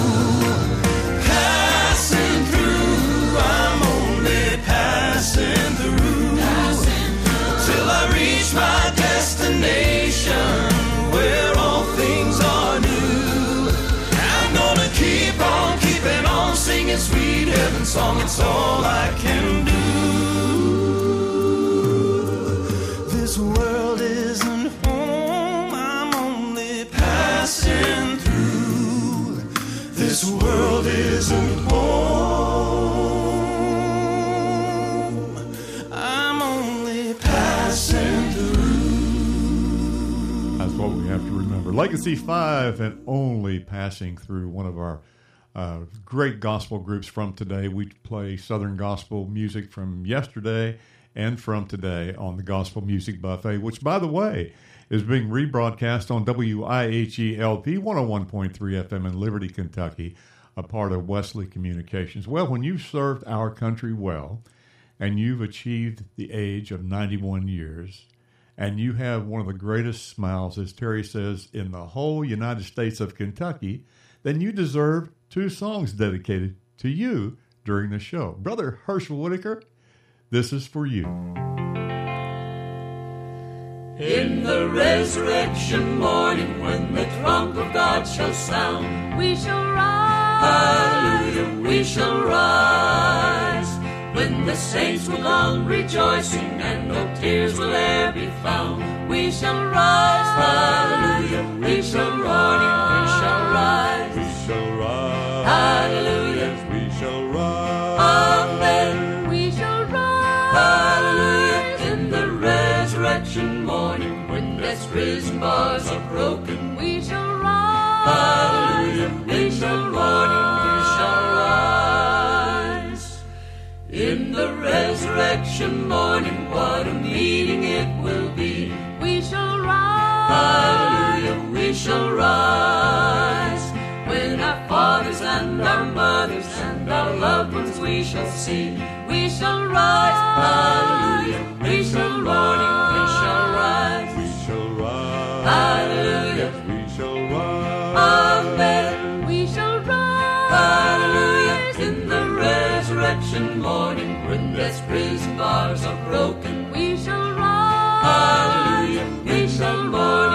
Speaker 6: Passing through, I'm only passing through, till I reach my destination, where all things are new. I'm gonna keep on keeping on, singing sweet heaven song, it's all I can do. This world isn't home, I'm only passing through. This world isn't home, I'm only passing through.
Speaker 1: That's what we have to remember. Legacy 5 and only passing through, one of our great gospel groups from today. We play Southern gospel music from yesterday and from today on the Gospel Music Buffet, which, by the way, is being rebroadcast on WIHE-LP 101.3 FM in Liberty, Kentucky, a part of Wesley Communications. Well, when you've served our country well and you've achieved the age of 91 years and you have one of the greatest smiles, as Terry says, in the whole United States of Kentucky, then you deserve 2 songs dedicated to you during the show. Brother Herschel Whitaker, this is for you.
Speaker 5: In the resurrection morning, when the trump of God shall sound,
Speaker 8: we shall rise.
Speaker 5: Hallelujah, we shall rise. When the saints will come rejoicing, and no tears will e'er be found,
Speaker 8: we shall rise.
Speaker 5: Hallelujah, we shall rise. We shall rise.
Speaker 7: We shall rise.
Speaker 5: Hallelujah,
Speaker 7: we shall rise.
Speaker 5: Amen.
Speaker 8: We shall rise.
Speaker 5: Hallelujah, in the resurrection morning, when death's prison bars are broken,
Speaker 8: we shall rise.
Speaker 5: Hallelujah, we shall rise. In the resurrection morning, what a meeting it will be.
Speaker 8: We shall rise.
Speaker 5: Hallelujah, we shall rise. When our fathers and our mothers and our loved ones we shall see,
Speaker 8: we shall rise.
Speaker 5: Hallelujah, we shall rise. We shall rise.
Speaker 7: We shall rise.
Speaker 5: Hallelujah,
Speaker 7: we shall rise.
Speaker 5: Amen.
Speaker 8: We shall rise.
Speaker 5: Hallelujah, in the resurrection morning, when death's prison bars are broken,
Speaker 8: we shall rise.
Speaker 5: Hallelujah, we shall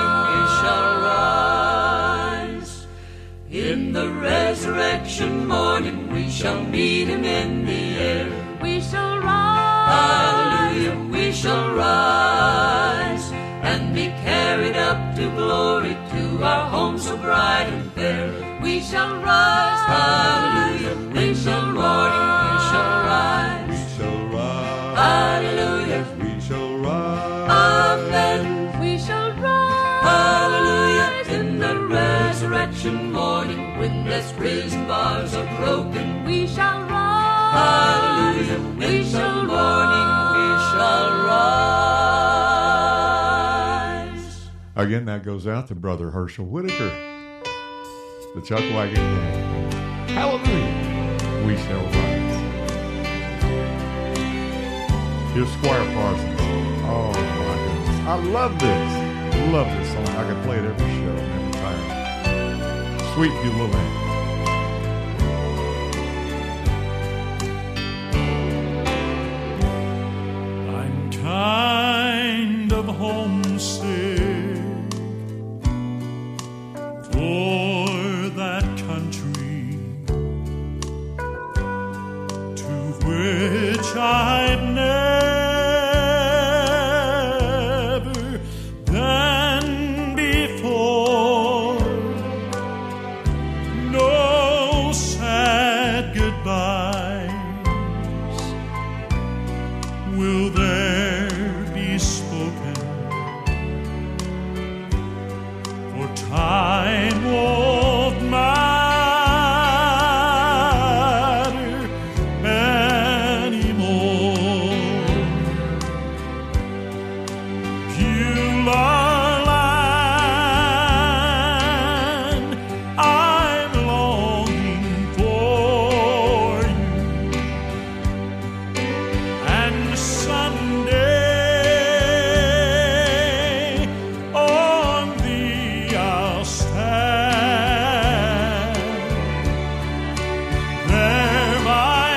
Speaker 5: rise. In the resurrection morning, we shall meet him in the air.
Speaker 8: We shall rise.
Speaker 5: Hallelujah, we shall rise. And be carried up to glory, to our home so bright and fair.
Speaker 8: We shall rise.
Speaker 5: Hallelujah, we shall rise. We shall rise.
Speaker 7: We shall rise.
Speaker 5: Hallelujah,
Speaker 7: we shall rise.
Speaker 5: Amen.
Speaker 8: We shall rise.
Speaker 5: Hallelujah, in the resurrection morning, when death's prison bars are broken,
Speaker 8: we shall rise.
Speaker 5: Hallelujah, we shall rise.
Speaker 1: Again, that goes out to Brother Herschel Whitaker, the Chuck Wagon Gang. Hallelujah, we shall rise. Here's Squire Parsons. Oh, my goodness. I love this. Love this song. I can play it every show, every time. Sweet Beulah.
Speaker 6: I'm kind of homesick for that country to which I've never been before. No sad goodbyes will there be spoken, for time won't matter anymore. Beulah land, I'm longing for you, and someday on thee I'll stand. There my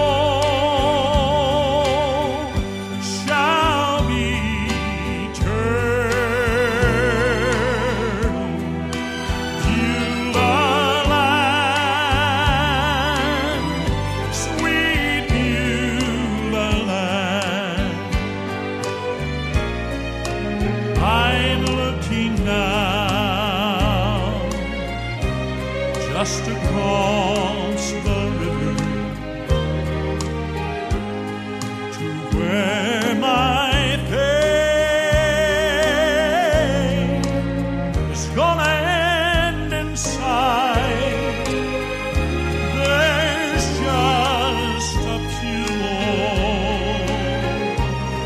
Speaker 6: home shall be eternal. Beulah land, sweet Beulah land. I'm looking now just across the river to where my faith is gonna end in sight. There's just a few more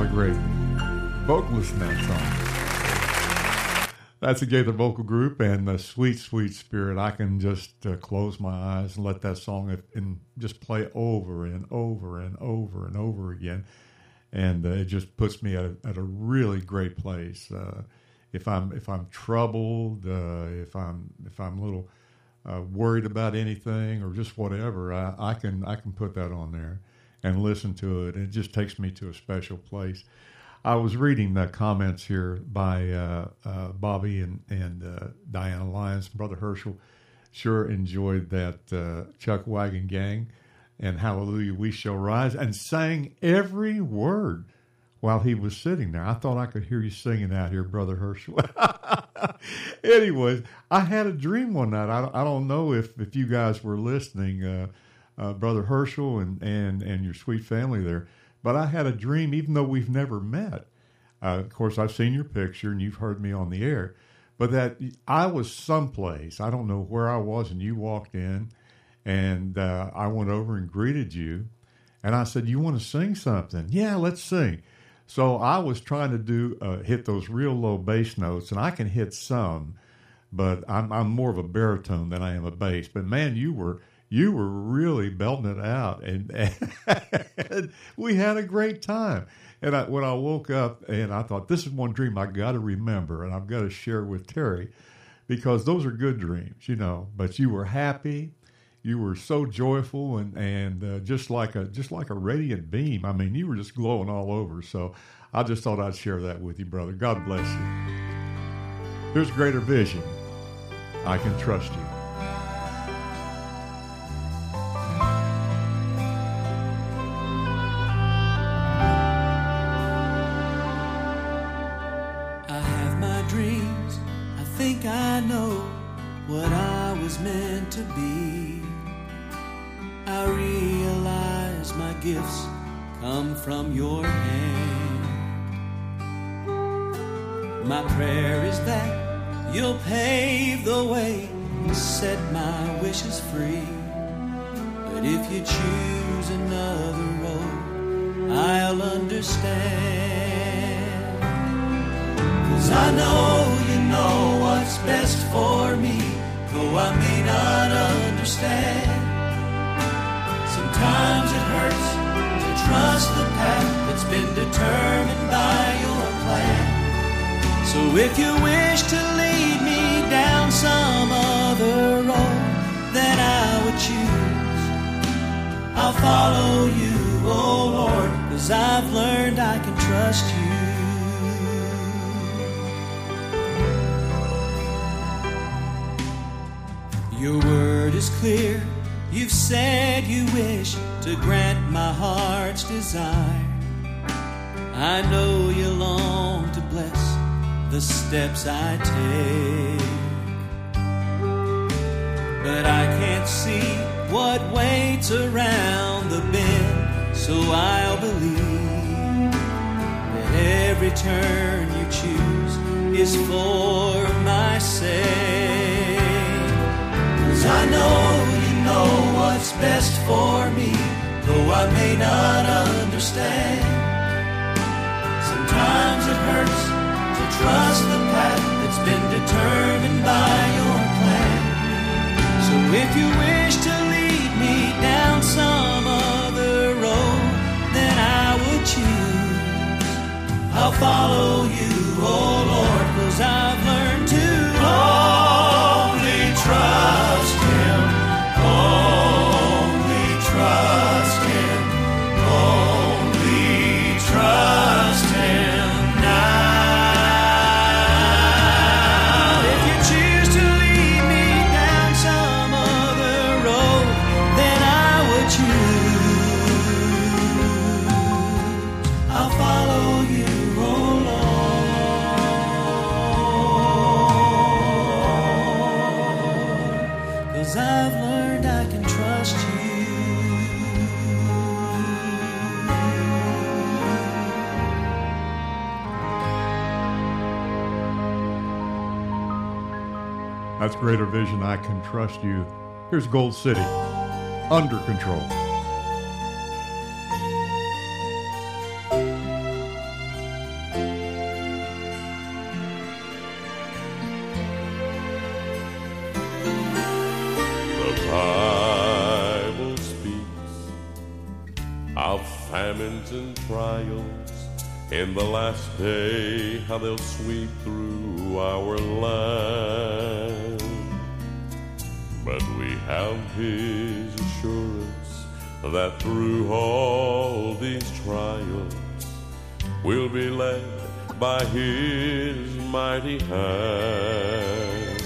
Speaker 1: lot of great vocalists in that song. That's a Gaither vocal group, and the Sweet, Sweet Spirit. I can just close my eyes and let that song and just play over and over and over and over again, and it just puts me at a really great place. If I'm troubled, if I'm a little worried about anything or just whatever, I can put that on there and listen to it. And it just takes me to a special place. I was reading the comments here by Bobby and Diana Lyons. Brother Herschel sure enjoyed that Chuck Wagon Gang and Hallelujah We Shall Rise, and sang every word while he was sitting there. I thought I could hear you singing out here, Brother Herschel. Anyways, I had a dream one night. I don't know if you guys were listening, Brother Herschel and your sweet family there, but I had a dream, even though we've never met. Of course, I've seen your picture and you've heard me on the air, but that I was someplace, I don't know where I was, and you walked in, and I went over and greeted you, and I said, "You want to sing something?" "Yeah, let's sing." So I was trying to hit those real low bass notes, and I can hit some, but I'm more of a baritone than I am a bass. But man, you were really belting it out, and we had a great time. And when I woke up, and I thought, this is one dream I got to remember, and I've got to share with Terry, because those are good dreams, you know. But you were happy, you were so joyful, and just like a radiant beam. I mean, you were just glowing all over. So I just thought I'd share that with you, brother. God bless you. Here's Greater Vision. I Can Trust You.
Speaker 6: I know what I was meant to be. I realize my gifts come from your hand. My prayer is that you'll pave the way, set my wishes free. But if you choose another road, I'll understand. 'Cause I know you know what's best for me, though I may not understand. Sometimes it hurts to trust the path that's been determined by your plan. So if you wish to lead me down some other road that I would choose, I'll follow you, oh Lord, 'cause I've learned I can trust you. Your word is clear, you've said you wish to grant my heart's desire. I know you long to bless the steps I take, but I can't see what waits around the bend, so I'll believe that every turn you choose is for my sake. 'Cause I know you know what's best for me, though I may not understand. Sometimes it hurts to trust the path that's been determined by your plan. So if you wish to lead me down some other road that I would choose, I'll follow you, oh Lord, 'cause I've learned to only trust Him, only trust Him, only trust Him now. If you choose to lead me down some other road than I would choose, I'll follow you, oh Lord, 'cause I've learned I can trust you.
Speaker 1: That's Greater Vision, I Can Trust You. Here's Gold City, Under Control.
Speaker 10: famines and trials. In the last day, how they'll sweep through our land. But we have His assurance that through all these trials, we'll be led by His mighty hand.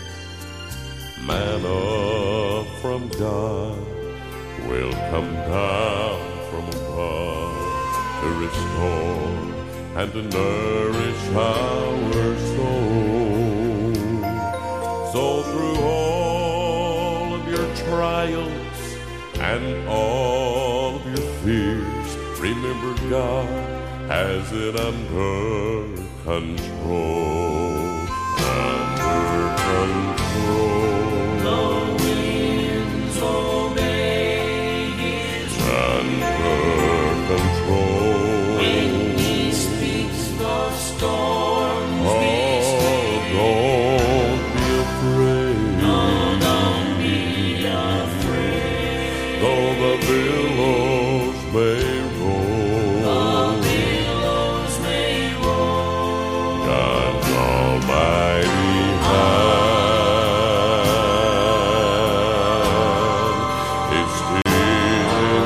Speaker 10: Manna from God will come down from above to restore and to nourish our soul. So through all of your trials and all of your fears, remember God has it under control. Under control.
Speaker 5: The winds obey His
Speaker 10: under control.
Speaker 5: when He speaks, the storms be still.
Speaker 10: Don't be afraid.
Speaker 5: No, don't be afraid.
Speaker 10: Though the billows may roll,
Speaker 5: The billows may roll.
Speaker 10: God's almighty hand is still in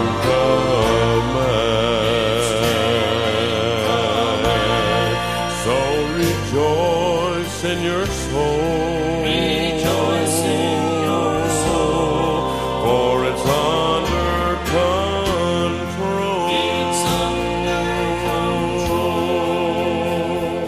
Speaker 10: command. So rejoice in your soul.
Speaker 5: Rejoice in your soul.
Speaker 10: For it's under control.
Speaker 5: It's under control.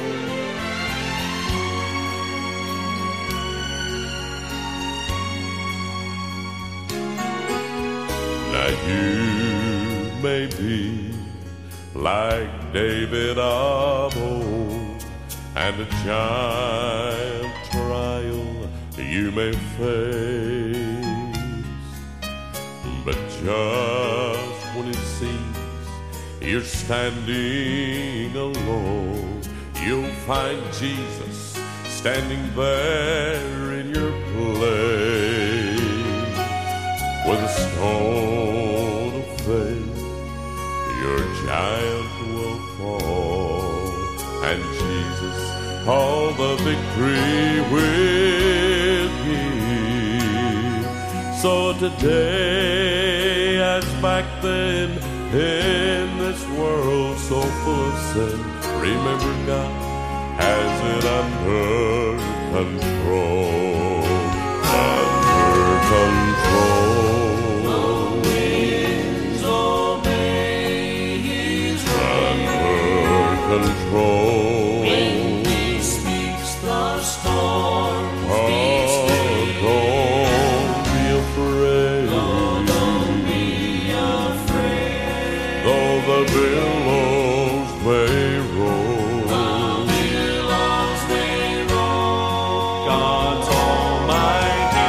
Speaker 10: Now you may be like David of old, and a giant trial you may face. But just when it seems you're standing alone, you'll find Jesus standing there in your place. With a stone of faith, your giant will fall, and Jesus all the victory with Him. So today, as back then, in this world so full of sin, remember God has it under control. Under control.
Speaker 5: The winds obey His
Speaker 10: Under control.
Speaker 5: when He speaks, the storms be still.
Speaker 10: Don't be afraid.
Speaker 5: No, don't be afraid.
Speaker 10: Though the billows may roll,
Speaker 5: The billows may roll.
Speaker 10: God's almighty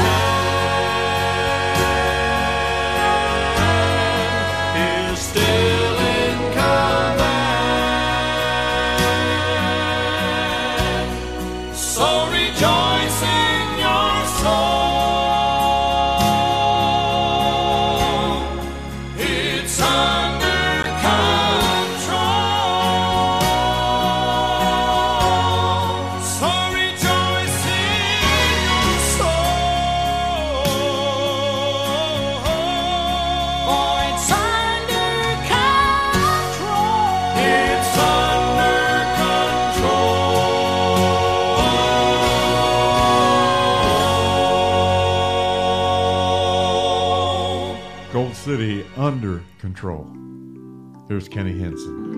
Speaker 10: hand is still in command.
Speaker 5: So rejoice in your soul. It's under control. So rejoice in your soul. For it's under control.
Speaker 10: It's under control.
Speaker 1: Gold City under control. Here's Kenny Henson.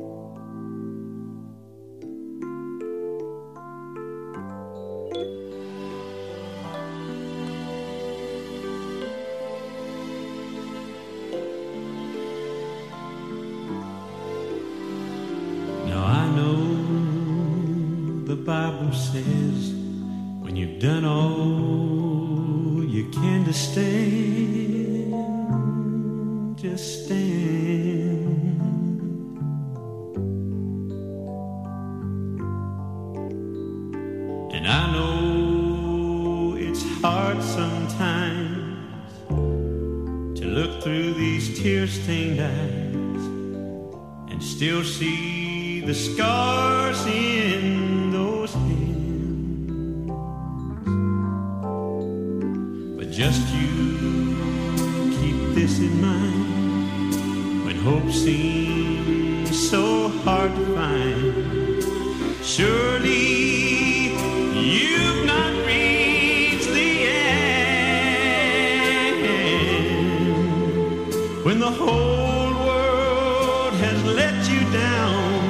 Speaker 11: Now I know the Bible says when you've done all you can to stand, just stand. And I know it's hard sometimes to look through these tear-stained eyes and still see the scars in those hands. But just you keep this in mind when hope seems so hard to find. Surely you've not reached the end. When the whole world has let you down,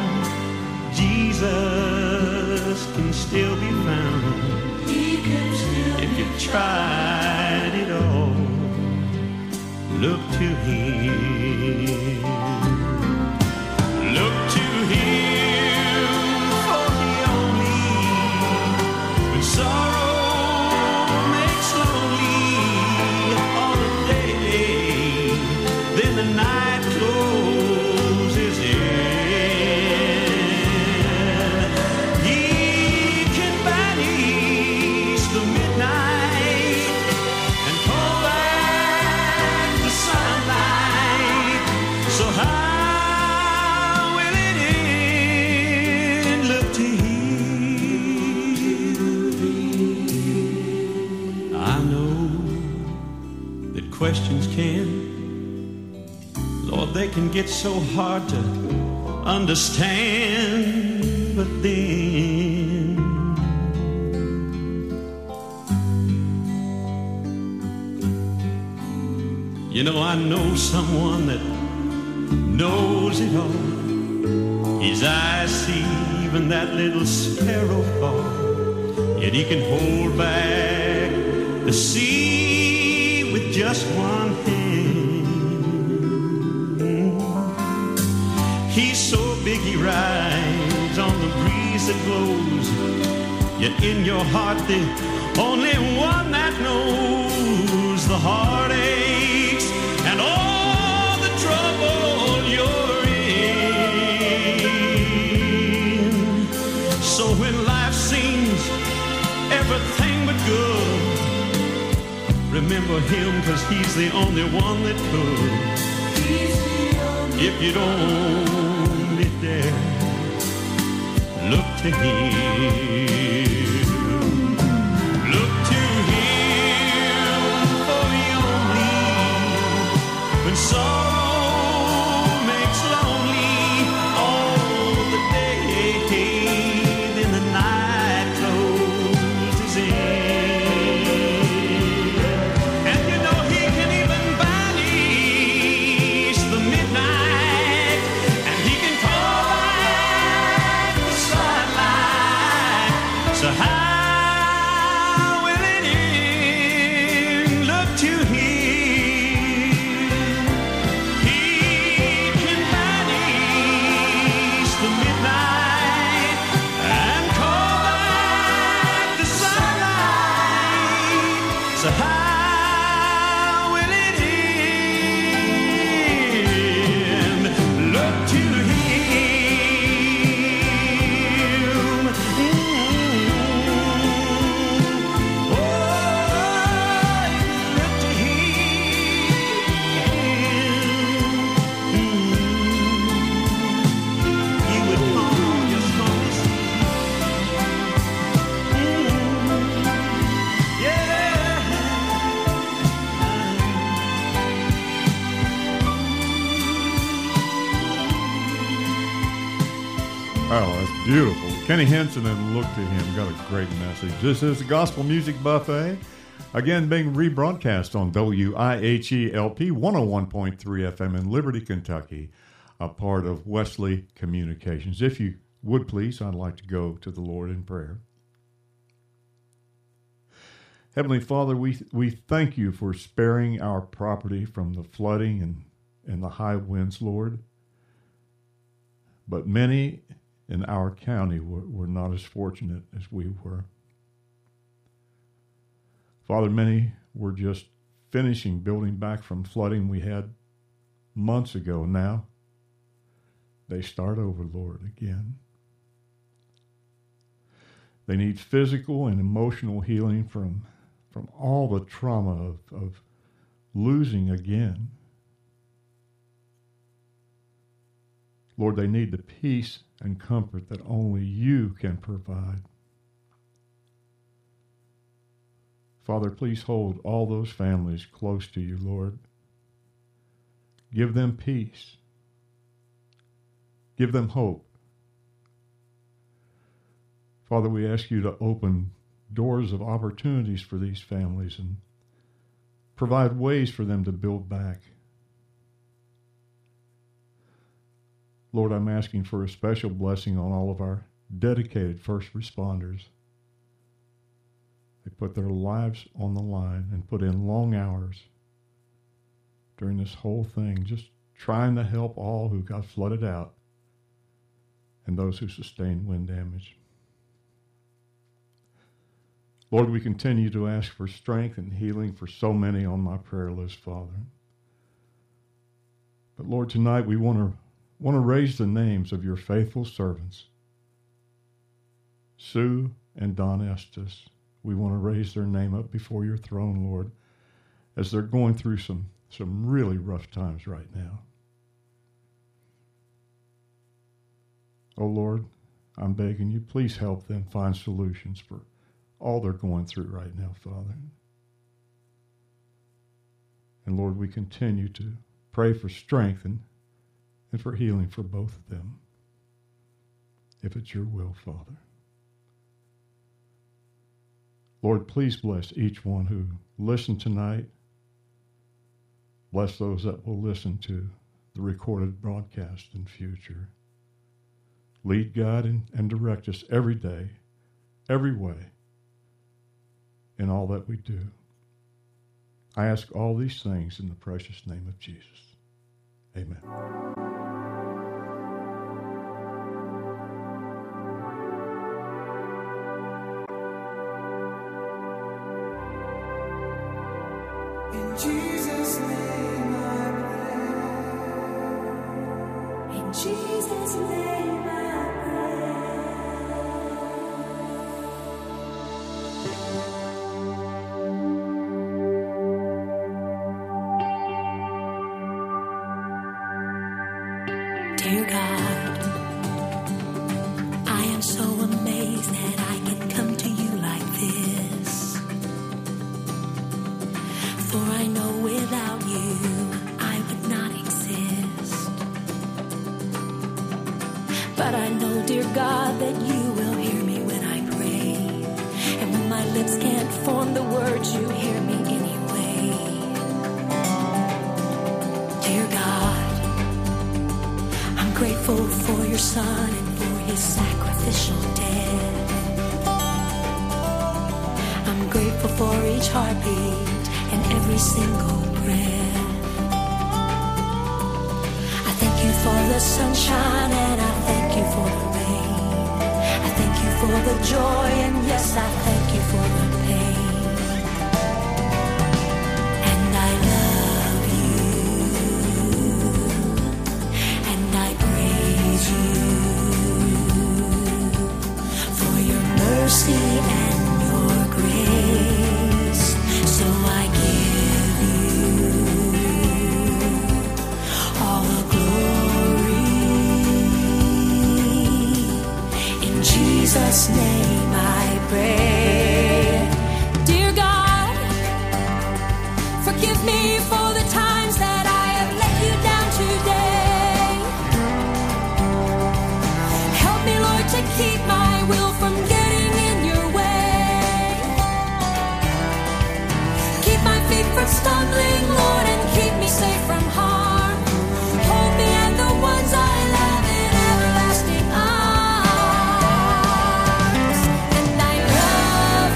Speaker 11: Jesus can still be found. If you've tried it all, look to Him. Look to Him for He only, when sorrow makes lonely on a day, then the night closes in. He can banish the midnight and call back the sunlight. So how will it end? Look to Him. I know that questions can, Lord, they can get so hard to understand, but then you know, I know someone that knows it all. His eyes see even that little sparrow fall, yet He can hold back the sea with just one hand. He's so big He rides on the breeze that blows, yet in your heart the only one that knows the heartaches and all the trouble you're in. So when life seems everything but good, remember Him, 'cause He's the only one that could. If you don't dare, look to Him. Look to Him for He only, when sorrow makes lonely all the day, then the night closes in. And you know He can even banish the midnight, and He can call back the sunlight. So how will it end? Look to Him. He can banish the midnight and call back the sunlight. So how will it end? Look to Him. Oh, look to Him. He would calm your stormy sea.
Speaker 1: Oh, that's beautiful. Kenny Henson and Look to Him. Got a great message. This is the Gospel Music Buffet. Again, being rebroadcast on WIHELP 101.3 FM in Liberty, Kentucky, a part of Wesley Communications. If you would please, I'd like to go to the Lord in prayer. Heavenly Father, we thank You for sparing our property from the flooding and the high winds, Lord. But many in our county were not as fortunate as we were. Father, many were just finishing building back from flooding we had months ago. Now they start over, Lord, again. They need physical and emotional healing from all the trauma of losing again. Lord, they need the peace and comfort that only you can provide. Father, please hold all those families close to you, Lord. Give them peace. Give them hope. Father, we ask you to open doors of opportunities for these families and provide ways for them to build back. Lord, I'm asking for a special blessing on all of our dedicated first responders. They put their lives on the line and put in long hours during this whole thing, just trying to help all who got flooded out and those who sustained wind damage. Lord, we continue to ask for strength and healing for so many on my prayer list, Father. But Lord, tonight we want to raise the names of your faithful servants, Sue and Don Estes. We want to raise their name up before your throne, Lord, as they're going through some really rough times right now. Oh, Lord, I'm begging you, please help them find solutions for all they're going through right now, Father. And Lord, we continue to pray for strength and for healing for both of them, if it's your will, Father. Lord, please bless each one who listened tonight. Bless those that will listen to the recorded broadcast in future. Lead, guide, and direct us every day, every way, in all that we do. I ask all these things in the precious name of Jesus. Amen.
Speaker 6: In Jesus' name I pray. In Jesus' name I pray.
Speaker 12: Dear God, I am so amazed that I can come to you like this. For I know without you, I would not exist. But I know, dear God, that you will hear me when I pray. And when my lips can't form the words, you hear me anyway. Dear God, I'm grateful for your Son and for his sacrificial death. I'm grateful for each heartbeat and every single breath. I thank you for the sunshine and I thank you for the rain. I thank you for the joy and yes, I thank you for the pain. And I love you and I praise you for your mercy and your grace. So I give you all the glory. In Jesus' name I pray. Dear God, forgive me for the times that I have let you down today. Help me, Lord, to keep my will from getting in your way. Keep my feet from stumbling, Lord, and keep me safe from harm. Hold me and the ones I love in everlasting arms. And I love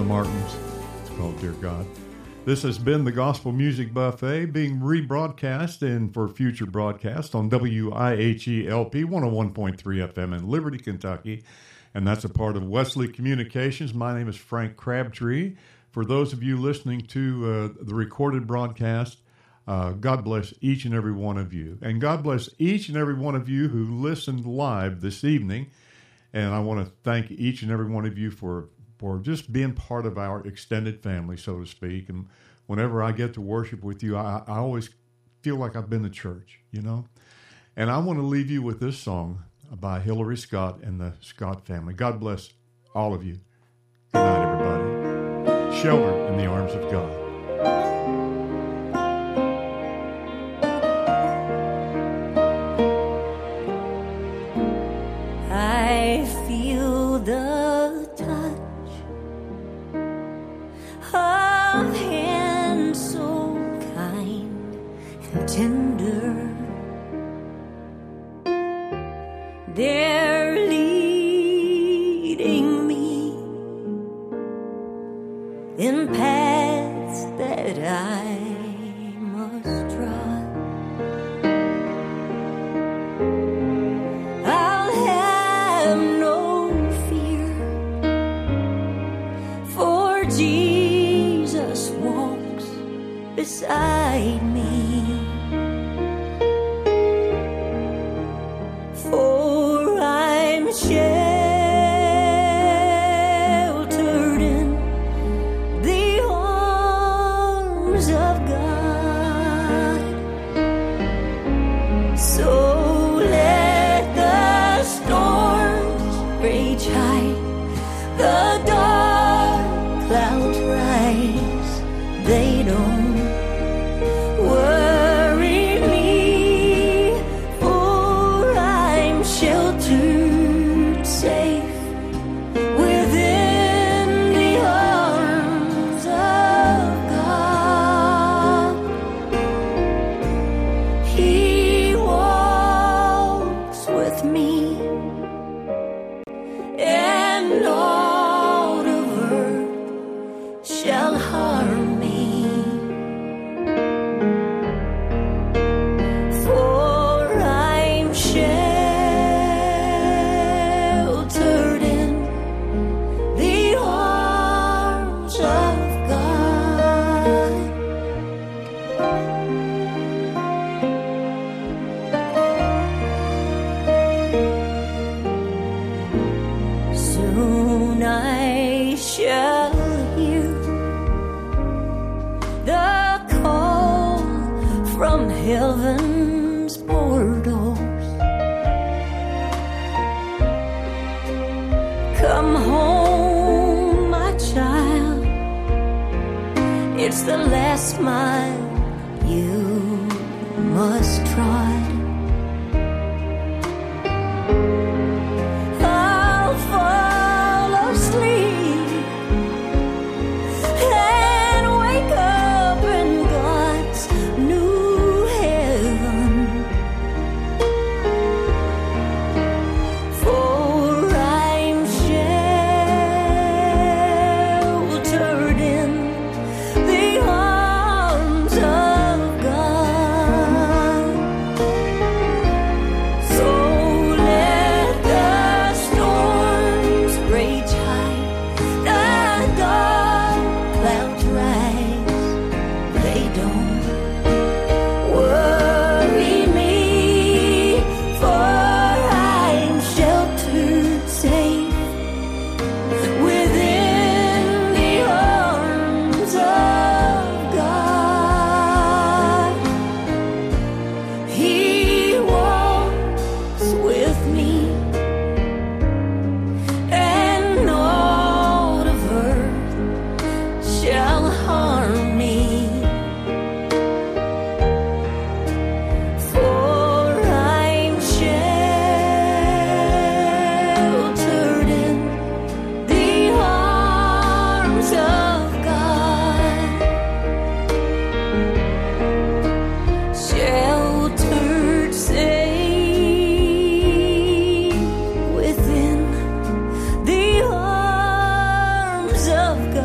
Speaker 1: Martins. It's called Dear God. This has been the Gospel Music Buffet, being rebroadcast and for future broadcast on WIHE-LP 101.3 FM in Liberty, Kentucky. And that's a part of Wesley Communications. My name is Frank Crabtree. For those of you listening to the recorded broadcast, God bless each and every one of you. And God bless each and every one of you who listened live this evening. And I want to thank each and every one of you for just being part of our extended family, so to speak. And whenever I get to worship with you, I always feel like I've been to church, you know. And I want to leave you with this song by Hillary Scott and the Scott family. God bless all of you. Good night, everybody. Sheltered in the arms of God.
Speaker 12: I feel the touch of hands so kind and tender. They're leading me in paths that I must trod. I'll have no fear, for Jesus walks beside me. For I'm sheltered in the arms of God. So let the storms rage high, the dark clouds rise, they don't worry me, for I'm sheltered safe within the arms of God. He walks with me, and naught of earth shall harm me. For I'm sheltered in the arms of God. Soon I shall hear the call from heaven's portals. Come home, my child. It's the last mile you must trod. I'll fall asleep and wake up in God's new heaven. For I'm sheltered in the arms of God. So let the storms rage high, the dark clouds rise, they don't worry me, for I'm sheltered safe within the arms of God. He walks with me, and naught of earth shall harm me. For I'm sheltered in the arms of God. Sheltered safe within the arms of